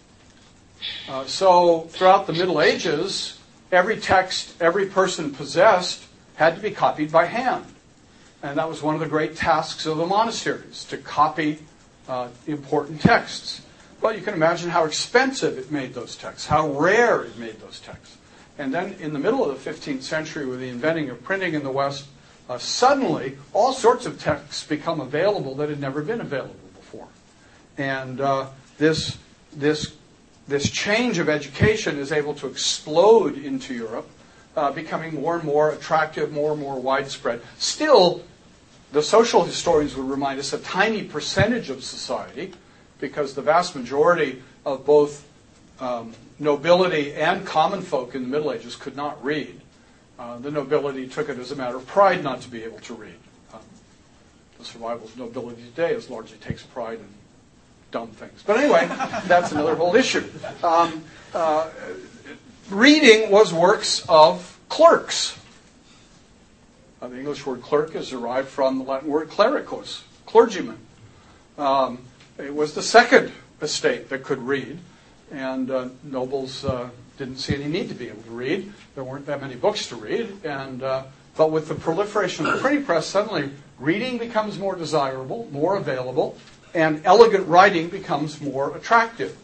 Uh, so throughout the Middle Ages, every text every person possessed had to be copied by hand. And that was one of the great tasks of the monasteries, to copy uh, important texts. Well, you can imagine how expensive it made those texts, how rare it made those texts. And then in the middle of the fifteenth century, with the inventing of printing in the West, uh, suddenly all sorts of texts become available that had never been available before. And uh, this, this, this change of education is able to explode into Europe, Uh, becoming more and more attractive, more and more widespread. Still, the social historians would remind us, a tiny percentage of society, because the vast majority of both um, nobility and common folk in the Middle Ages could not read. Uh, the nobility took it as a matter of pride not to be able to read. Um, the survival of nobility today is largely takes pride in dumb things. But anyway, that's another whole issue. Um, uh, Reading was works of clerks. Uh, the English word clerk is derived from the Latin word clericus, clergyman. Um, it was the second estate that could read, and uh, nobles uh, didn't see any need to be able to read. There weren't that many books to read, and uh, but with the proliferation of the printing press, suddenly reading becomes more desirable, more available, and elegant writing becomes more attractive.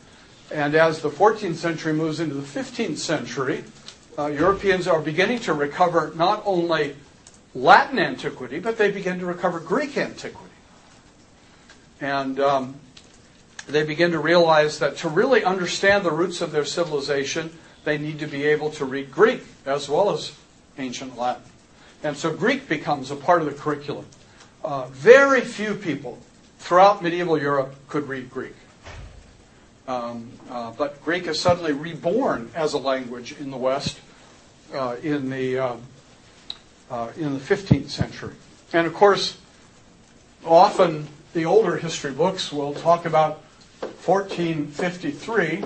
And as the fourteenth century moves into the fifteenth century, uh, Europeans are beginning to recover not only Latin antiquity, but they begin to recover Greek antiquity. And um, they begin to realize that to really understand the roots of their civilization, they need to be able to read Greek as well as ancient Latin. And so Greek becomes a part of the curriculum. Uh, very few people throughout medieval Europe could read Greek. Um, uh, but Greek is suddenly reborn as a language in the West uh, in the uh, uh, in the fifteenth century. And of course, often the older history books will talk about fourteen fifty-three,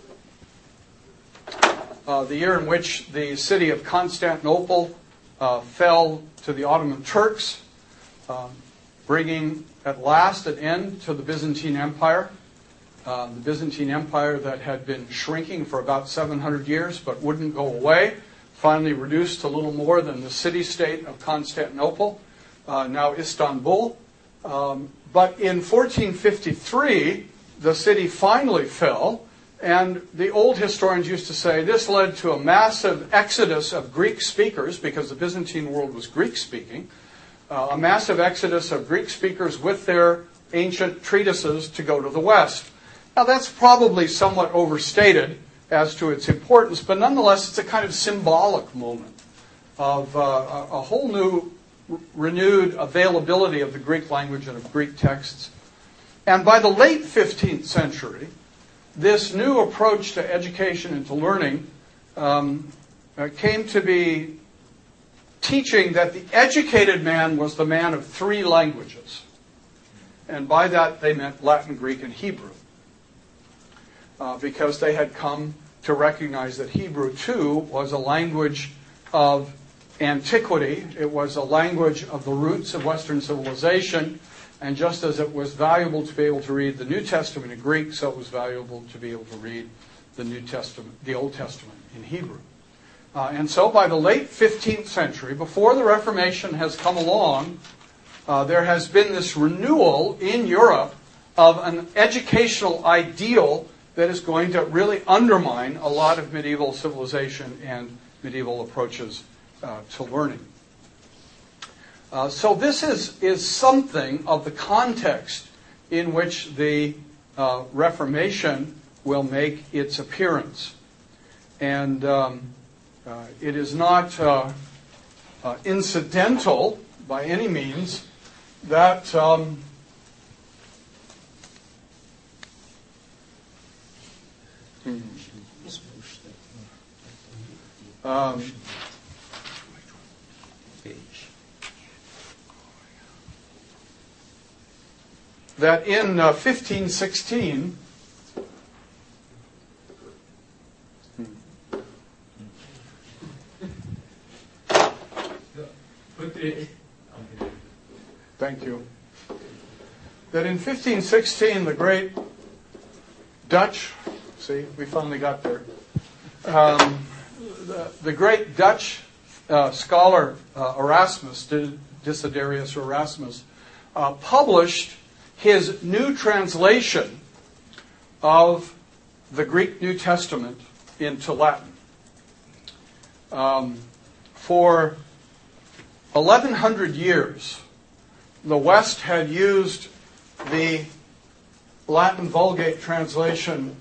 uh, the year in which the city of Constantinople uh, fell to the Ottoman Turks, uh, bringing at last an end to the Byzantine Empire. Uh, the Byzantine Empire that had been shrinking for about seven hundred years but wouldn't go away, finally reduced to little more than the city-state of Constantinople, uh, now Istanbul. Um, but in fourteen fifty-three, the city finally fell, and the old historians used to say this led to a massive exodus of Greek speakers, because the Byzantine world was Greek-speaking, uh, a massive exodus of Greek speakers with their ancient treatises to go to the West. Now, that's probably somewhat overstated as to its importance, but nonetheless, it's a kind of symbolic moment of uh, a, a whole new, r- renewed availability of the Greek language and of Greek texts. And by the late fifteenth century, this new approach to education and to learning um, uh, came to be teaching that the educated man was the man of three languages. And by that, they meant Latin, Greek, and Hebrew. Uh, because they had come to recognize that Hebrew, too, was a language of antiquity. It was a language of the roots of Western civilization. And just as it was valuable to be able to read the New Testament in Greek, so it was valuable to be able to read the New Testament, the Old Testament in Hebrew. Uh, and so by the late fifteenth century, before the Reformation has come along, uh, there has been this renewal in Europe of an educational ideal that is going to really undermine a lot of medieval civilization and medieval approaches uh, to learning. Uh, so this is, is something of the context in which the uh, Reformation will make its appearance. And um, uh, it is not uh, uh, incidental by any means that um, Um, that in uh, fifteen sixteen, thank you, that in fifteen sixteen the great Dutch, see, we finally got there, um, the, the great Dutch uh, scholar uh, Erasmus, Desiderius Erasmus, uh, published his new translation of the Greek New Testament into Latin. Um, for eleven hundred years, the West had used the Latin Vulgate translation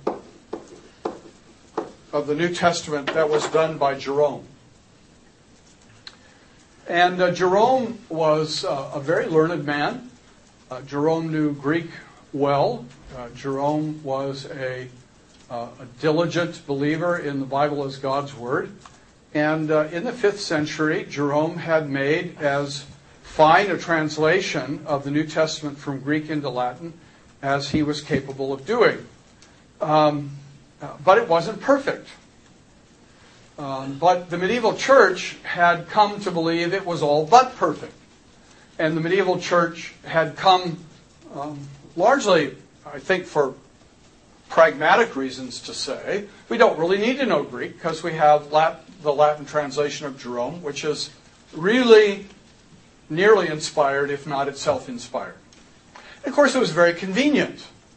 of the New Testament that was done by Jerome. And uh, Jerome was uh, a very learned man. Uh, Jerome knew Greek well. Uh, Jerome was a, uh, a diligent believer in the Bible as God's Word. And uh, in the fifth century, Jerome had made as fine a translation of the New Testament from Greek into Latin as he was capable of doing. Um, but it wasn't perfect. Um, but the medieval church had come to believe it was all but perfect. And the medieval church had come um, largely, I think, for pragmatic reasons to say, we don't really need to know Greek because we have Lat- the Latin translation of Jerome, which is really nearly inspired, if not itself inspired. And of course, it was very convenient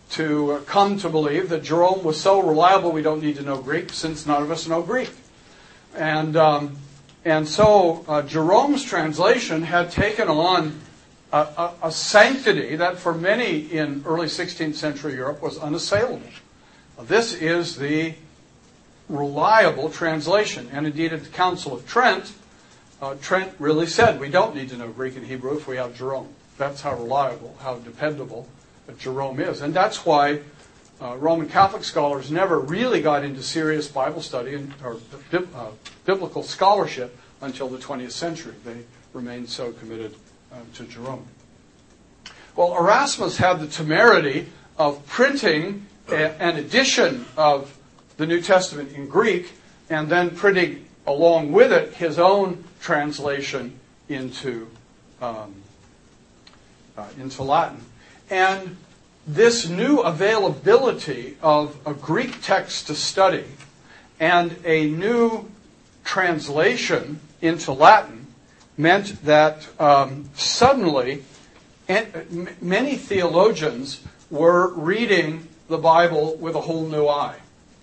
to uh, come to believe that Jerome was so reliable we don't need to know Greek, since none of us know Greek. And um, and so uh, Jerome's translation had taken on a, a, a sanctity that for many in early sixteenth century Europe was unassailable. This is the reliable translation. And indeed at the Council of Trent, uh, Trent really said we don't need to know Greek and Hebrew if we have Jerome. That's how reliable, how dependable Jerome is. And that's why uh, Roman Catholic scholars never really got into serious Bible study and, or uh, biblical scholarship until the twentieth century. They remained so committed uh, to Jerome. Well, Erasmus had the temerity of printing a, an edition of the New Testament in Greek and then printing along with it his own translation into, um, uh, into Latin. And this new availability of a Greek text to study and a new translation into Latin meant that um, suddenly and many theologians were reading the Bible with a whole new eye.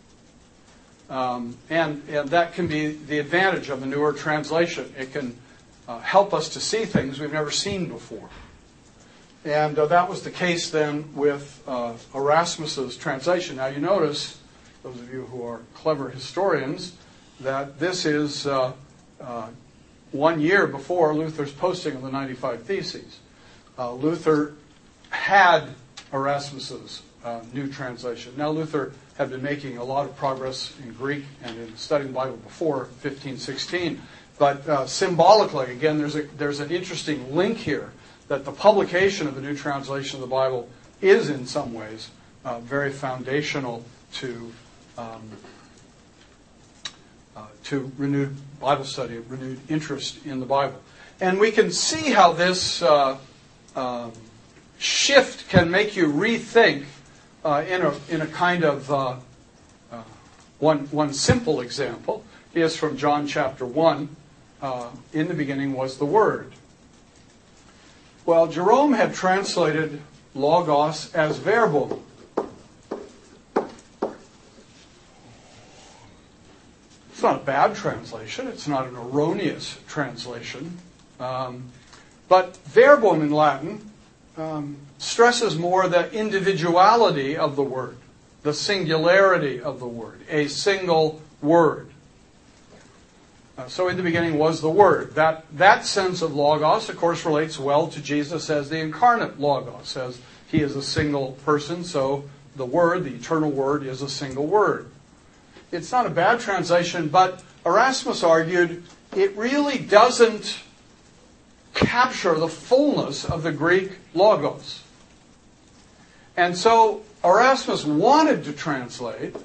Um, and, and that can be the advantage of a newer translation. It can uh, help us to see things we've never seen before. And uh, that was the case then with uh, Erasmus's translation. Now you notice, those of you who are clever historians, that this is uh, uh, one year before Luther's posting of the ninety-five Theses. Uh, Luther had Erasmus's uh, new translation. Now Luther had been making a lot of progress in Greek and in studying the Bible before fifteen sixteen. But uh, symbolically, again, there's a, there's an interesting link here that the publication of a new translation of the Bible is in some ways uh, very foundational to um, uh, to renewed Bible study, renewed interest in the Bible. And we can see how this uh, uh, shift can make you rethink uh, in a in a kind of uh, uh, one one simple example is from John chapter one. Uh, in the beginning was the Word. Well, Jerome had translated logos as verbum. It's not a bad translation. It's not an erroneous translation. Um, but verbum in Latin um, stresses more the individuality of the word, the singularity of the word, a single word. Uh, so in the beginning was the Word. That that sense of logos, of course, relates well to Jesus as the incarnate logos, as he is a single person, so the Word, the eternal Word, is a single word. It's not a bad translation, but Erasmus argued it really doesn't capture the fullness of the Greek logos. And so Erasmus wanted to translate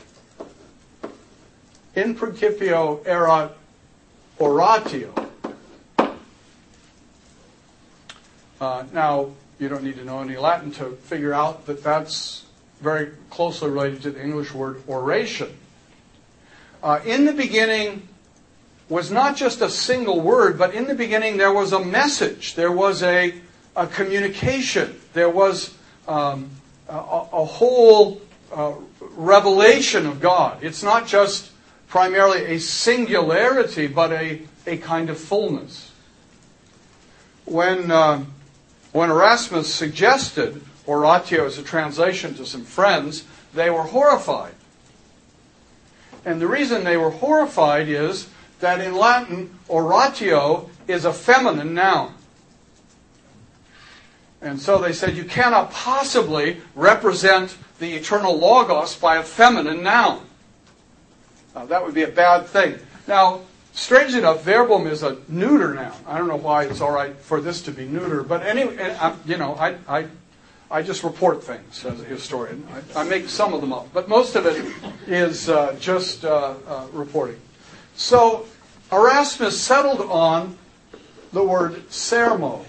in principio erat oratio. Uh, now, you don't need to know any Latin to figure out that that's very closely related to the English word oration. Uh, in the beginning was not just a single word, but in the beginning there was a message, there was a, a communication, there was um, a, a whole uh, revelation of God. It's not just primarily a singularity, but a, a kind of fullness. When, uh, when Erasmus suggested oratio as a translation to some friends, they were horrified. And the reason they were horrified is that in Latin, oratio is a feminine noun. And so they said, you cannot possibly represent the eternal logos by a feminine noun. Uh, that would be a bad thing. Now, strangely enough, verbum is a neuter noun. I don't know why it's all right for this to be neuter, but anyway, I, you know, I, I, I just report things as a historian. I, I make some of them up, but most of it is uh, just uh, uh, reporting. So Erasmus settled on the word sermo,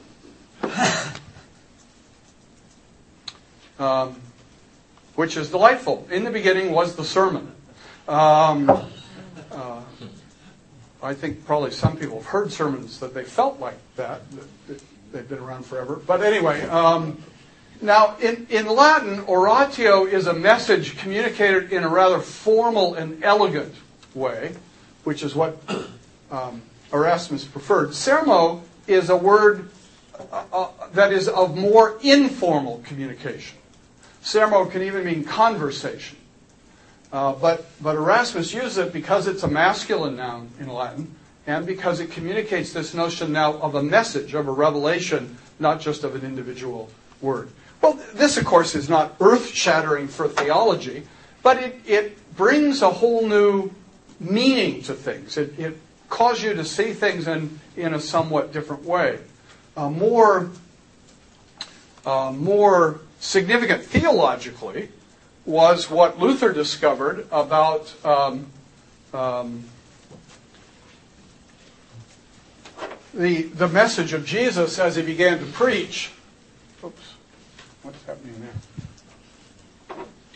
um, which is delightful. In the beginning was the sermon. Um, uh, I think probably some people have heard sermons that they felt like that. They've been around forever. But anyway, um, Now, in, in Latin, oratio is a message communicated in a rather formal and elegant way, which is what um, Erasmus preferred. Sermo is a word uh, uh, that is of more informal communication. Sermo can even mean conversation. Uh, but, but Erasmus uses it because it's a masculine noun in Latin, and because it communicates this notion now of a message, of a revelation, not just of an individual word. Well, this, of course, is not earth-shattering for theology, but it, it brings a whole new meaning to things. It, it causes you to see things in, in a somewhat different way. Uh, more, uh, more significant theologically was what Luther discovered about um, um, the, the message of Jesus as he began to preach. Oops. What's happening there?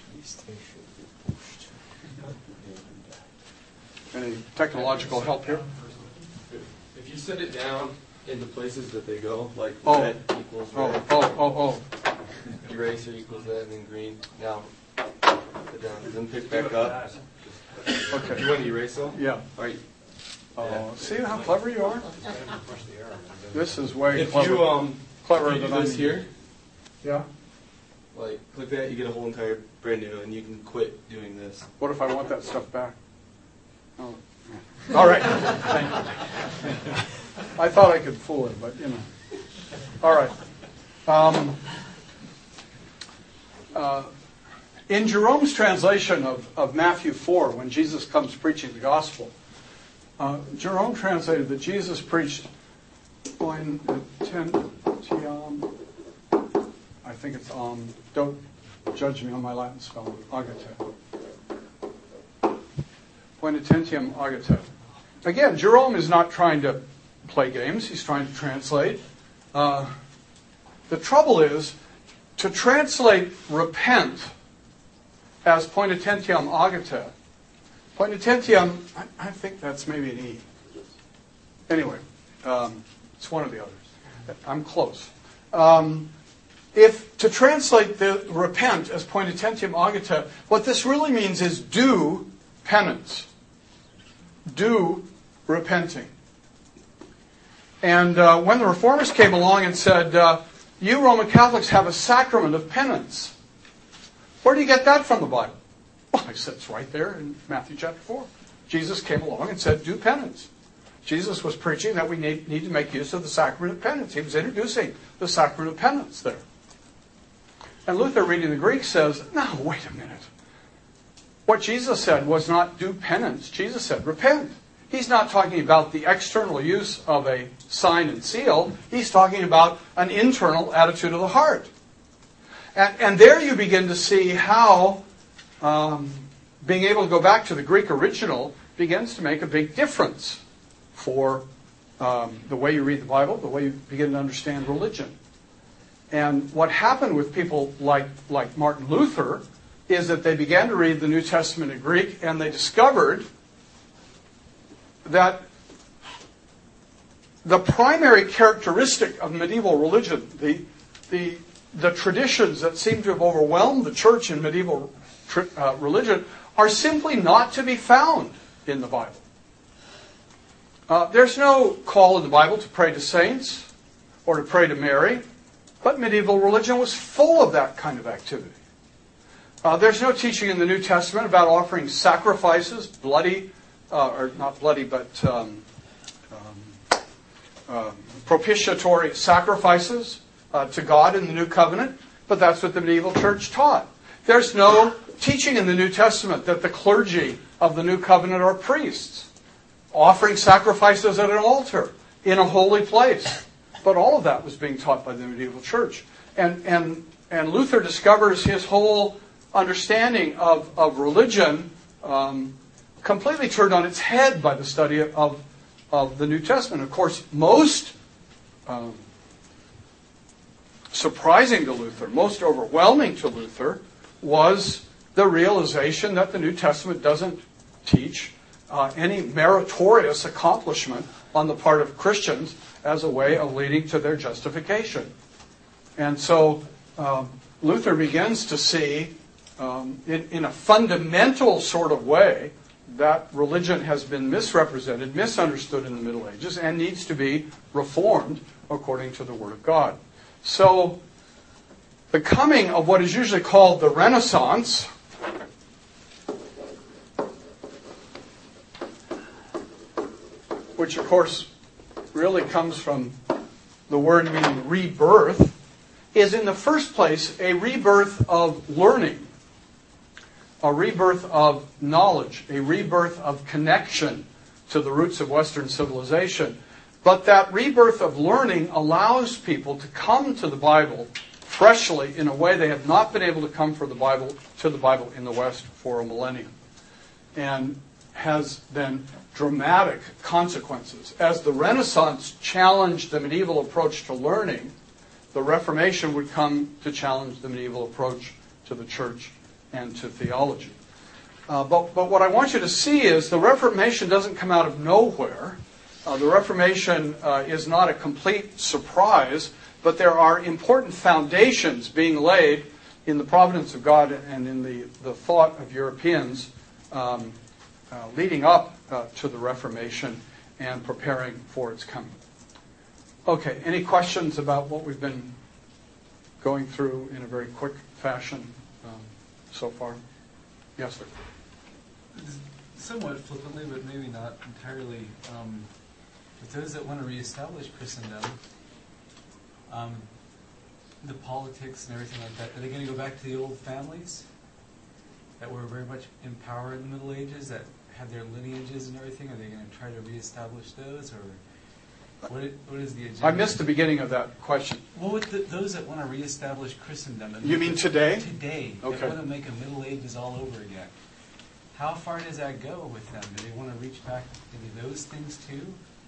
Any technological help here? If you set it down in the places that they go, like Oh. red equals Oh, red, oh, oh, oh. eraser equals that, and then green. Now, put it down, then pick back up. Do you Okay. want to erase them? Yeah. All right. Oh, see how clever you are? This is way If clever. you um, cleverer if you than do I this am. here, Yeah. like click that, you get a whole entire brand new, and you can quit doing this. What if I want that stuff back? Oh. All right. Thank you. I thought I could fool him, but you know. All right. Um, uh, in Jerome's translation of, of Matthew four, when Jesus comes preaching the gospel, uh, Jerome translated that Jesus preached in tentiam, I think it's um, don't judge me on my Latin spelling, agate. Poenitentiam agate. Again, Jerome is not trying to play games. He's trying to translate. Uh, the trouble is, to translate repent as poenitentiam agate, poenitentiam, I, I think that's maybe an E. Anyway, um, it's one of the others. I'm close. Um, if to translate the repent as poenitentiam agate, what this really means is do penance. Do repenting. And uh, when the Reformers came along and said, uh, you Roman Catholics have a sacrament of penance, where do you get that from the Bible? Well, I said it's right there in Matthew chapter four. Jesus came along and said, do penance. Jesus was preaching that we need, need to make use of the sacrament of penance. He was introducing the sacrament of penance there. And Luther, reading the Greek, says, no, wait a minute. What Jesus said was not do penance. Jesus said repent. He's not talking about the external use of a sign and seal. He's talking about an internal attitude of the heart. And, and there you begin to see how um, being able to go back to the Greek original begins to make a big difference for um, the way you read the Bible, the way you begin to understand religion. And what happened with people like, like Martin Luther is that they began to read the New Testament in Greek, and they discovered that the primary characteristic of medieval religion, the, the, the traditions that seem to have overwhelmed the church in medieval uh, religion, are simply not to be found in the Bible. Uh, there's no call in the Bible to pray to saints or to pray to Mary, but medieval religion was full of that kind of activity. Uh, there's no teaching in the New Testament about offering sacrifices, bloody, uh, or not bloody, but um, um, uh, propitiatory sacrifices uh, to God in the New Covenant, but that's what the medieval church taught. There's no teaching in the New Testament that the clergy of the New Covenant are priests, offering sacrifices at an altar in a holy place. But all of that was being taught by the medieval church. And, and, and Luther discovers his whole understanding of, of religion um, completely turned on its head by the study of, of the New Testament. Of course, most um, surprising to Luther, most overwhelming to Luther, was the realization that the New Testament doesn't teach uh, any meritorious accomplishment on the part of Christians as a way of leading to their justification. And so um, Luther begins to see, um, in, in a fundamental sort of way, that religion has been misrepresented, misunderstood in the Middle Ages, and needs to be reformed according to the Word of God. So, the coming of what is usually called the Renaissance, which of course really comes from the word meaning rebirth, is in the first place a rebirth of learning, a rebirth of knowledge, a rebirth of connection to the roots of Western civilization. But that rebirth of learning allows people to come to the Bible freshly in a way they have not been able to come for the Bible to the Bible in the West for a millennium, and has then dramatic consequences. As the Renaissance challenged the medieval approach to learning, the Reformation would come to challenge the medieval approach to the church and to theology. Uh, but, but what I want you to see is the Reformation doesn't come out of nowhere. Uh, the Reformation uh, is not a complete surprise, but there are important foundations being laid in the providence of God and in the, the thought of Europeans um, uh, leading up uh, to the Reformation and preparing for its coming. Okay, any questions about what we've been going through in a very quick fashion um, so far? Yes, sir. Somewhat flippantly, but maybe not entirely. Um, with those that want to reestablish Christendom, um, the politics and everything like that, are they going to go back to the old families that were very much in power in the Middle Ages, that had their lineages and everything? Are they going to try to reestablish those, or what is, what is the agenda? I missed the beginning of that question. Well, with the, those that want to reestablish Christendom. You mean today? Today. Okay. They want to make a Middle Ages all over again. How far does that go with them? Do they want to reach back into those things too?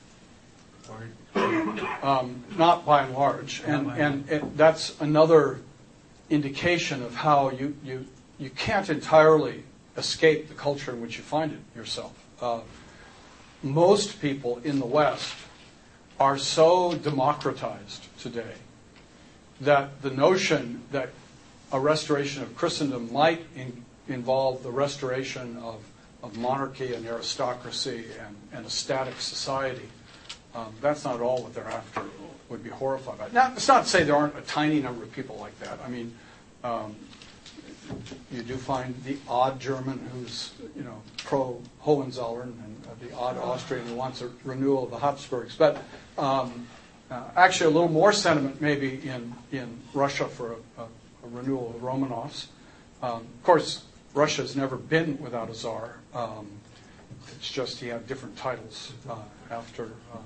Or Um, not by and large. Not And, by and it, that's another indication of how you, you, you can't entirely escape the culture in which you find it yourself. Uh, most people in the West are so democratized today that the notion that a restoration of Christendom might in, involve the restoration of, of monarchy and aristocracy and, and a static society, um, that's not at all what they're after, would be horrified by. Now, it's not to say there aren't a tiny number of people like that. I mean, um, you do find the odd German who's, you know, pro-Hohenzollern, and uh, the odd Austrian who wants a renewal of the Habsburgs. But um, uh, actually a little more sentiment maybe in, in Russia for a, a, a renewal of the Romanovs. Um, of course, Russia's never been without a czar. Um, it's just he had different titles uh, after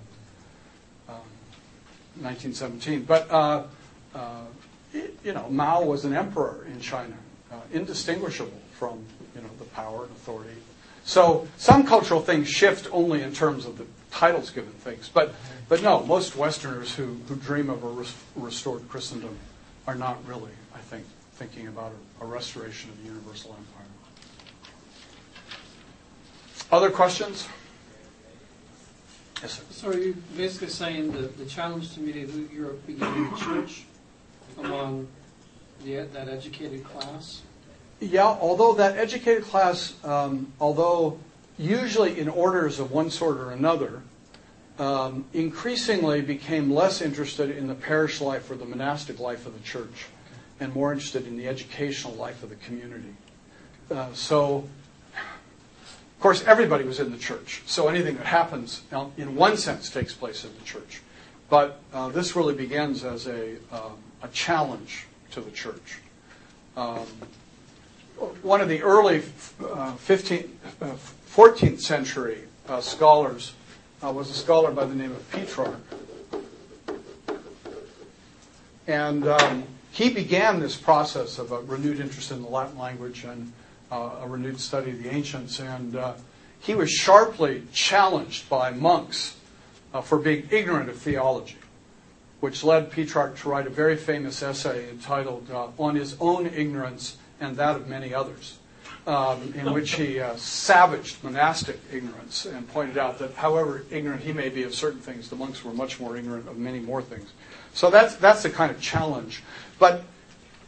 uh, um, nineteen seventeen. But, uh, uh, you know, Mao was an emperor in China, uh, indistinguishable from, you know, the power and authority. So some cultural things shift only in terms of the titles given things. But, but no, most Westerners who, who dream of a res- restored Christendom are not really, I think, thinking about a, a restoration of the universal empire. Other questions? Yes, sir. So are you basically saying that the challenge to medieval Europe began in the church among the, that educated class? Yeah, although that educated class, um, although usually in orders of one sort or another, um, increasingly became less interested in the parish life or the monastic life of the church and more interested in the educational life of the community. Uh, so, of course, everybody was in the church, so anything that happens, in one sense, takes place in the church. But uh, this really begins as a, uh, a challenge to the church. Um, one of the early uh, fifteenth, uh, fourteenth century uh, scholars uh, was a scholar by the name of Petrarch. And um, he began this process of a renewed interest in the Latin language and Uh, a renewed study of the ancients, and uh, he was sharply challenged by monks uh, for being ignorant of theology, which led Petrarch to write a very famous essay entitled uh, On His Own Ignorance and That of Many Others, um, in which he uh, savaged monastic ignorance and pointed out that however ignorant he may be of certain things, the monks were much more ignorant of many more things. So that's, that's the kind of challenge. But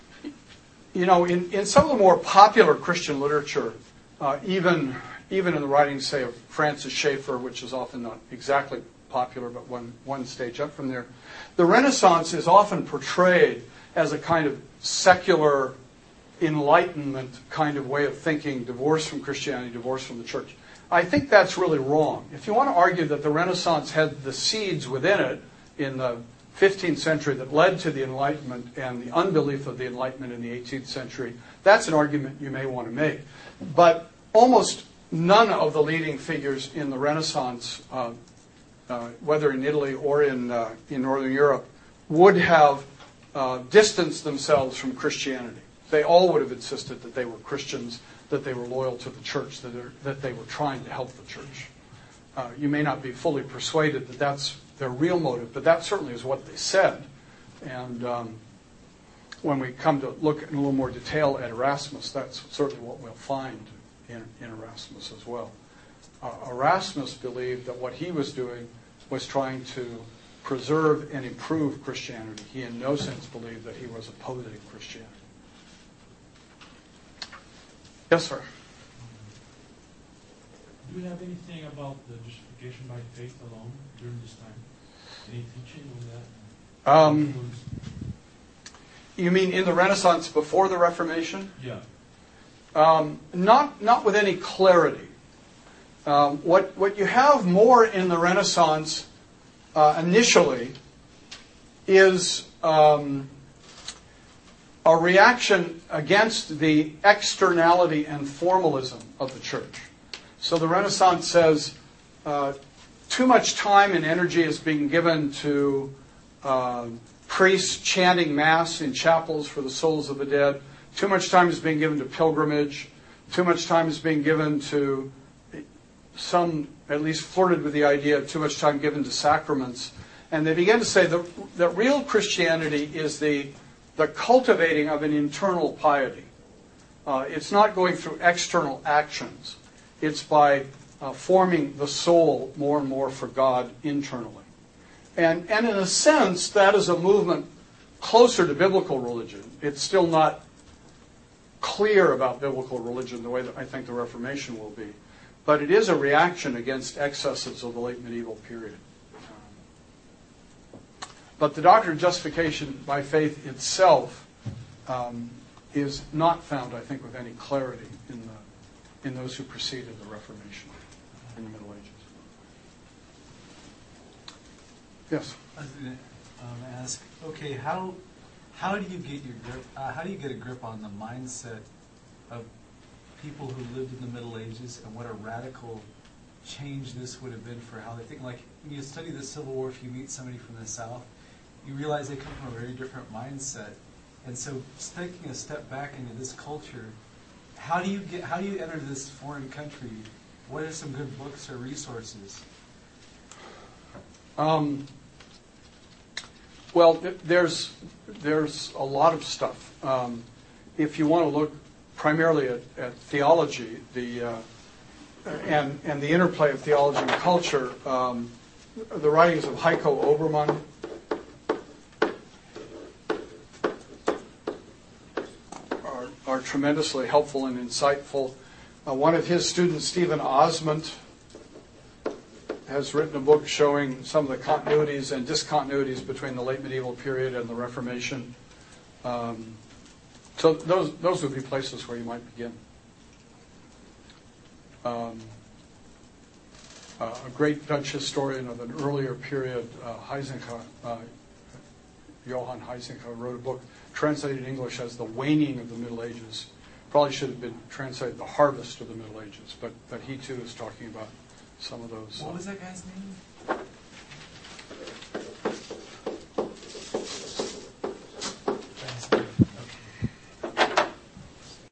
you know, in, in some of the more popular Christian literature, uh, even even in the writings, say, of Francis Schaeffer, which is often not exactly popular, but one, one stage up from there, the Renaissance is often portrayed as a kind of secular Enlightenment kind of way of thinking, divorced from Christianity, divorced from the church. I think that's really wrong. If you want to argue that the Renaissance had the seeds within it in the fifteenth century that led to the Enlightenment and the unbelief of the Enlightenment in the eighteenth century, that's an argument you may want to make. But almost none of the leading figures in the Renaissance, uh, uh, whether in Italy or in, uh, in Northern Europe, would have uh, distanced themselves from Christianity. They all would have insisted that they were Christians, that they were loyal to the church, that, that they were trying to help the church. Uh, you may not be fully persuaded that that's their real motive, but that certainly is what they said. And um, when we come to look in a little more detail at Erasmus, that's certainly what we'll find in, in Erasmus as well. Uh, Erasmus believed that what he was doing was trying to preserve and improve Christianity. He in no sense believed that he was opposing Christianity. Yes, sir. Do you have anything about the justification by faith alone during this time? Any teaching on that? Um, you mean in the Renaissance before the Reformation? Yeah. Um, not not with any clarity. Um, what what you have more in the Renaissance uh, initially is um, a reaction against the externality and formalism of the church. So the Renaissance says uh, too much time and energy is being given to uh, priests chanting Mass in chapels for the souls of the dead. Too much time is being given to pilgrimage. Too much time is being given to, some at least flirted with the idea of too much time given to sacraments. And they began to say that, that real Christianity is the, the cultivating of an internal piety. Uh, it's not going through external actions. It's by uh, forming the soul more and more for God internally. And, and in a sense, that is a movement closer to biblical religion. It's still not clear about biblical religion the way that I think the Reformation will be. But it is a reaction against excesses of the late medieval period. But the doctrine of justification by faith itself um, is not found, I think, with any clarity in the in those who preceded the Reformation in the Middle Ages. Yes. I was going to um, ask, okay, how how do you get your grip? Uh, how do you get a grip on the mindset of people who lived in the Middle Ages and what a radical change this would have been for how they think? Like when you study the Civil War, if you meet somebody from the South, you realize they come from a very different mindset. And so, taking a step back into this culture, how do you get? How do you enter this foreign country? What are some good books or resources? Um, well, th- there's there's a lot of stuff. Um, if you want to look primarily at, at theology, the uh, and and the interplay of theology and culture, um, the writings of Heiko Obermann. Are tremendously helpful and insightful. Uh, one of his students, Stephen Osmond, has written a book showing some of the continuities and discontinuities between the late medieval period and the Reformation. Um, so those those would be places where you might begin. Um, uh, a great Dutch historian of an earlier period, uh, Huizinga, uh, Johan Huizinga, wrote a book translated in English as The Waning of the Middle Ages. Probably should have been translated The Harvest of the Middle Ages, but, but he too is talking about some of those. What was that guy's name?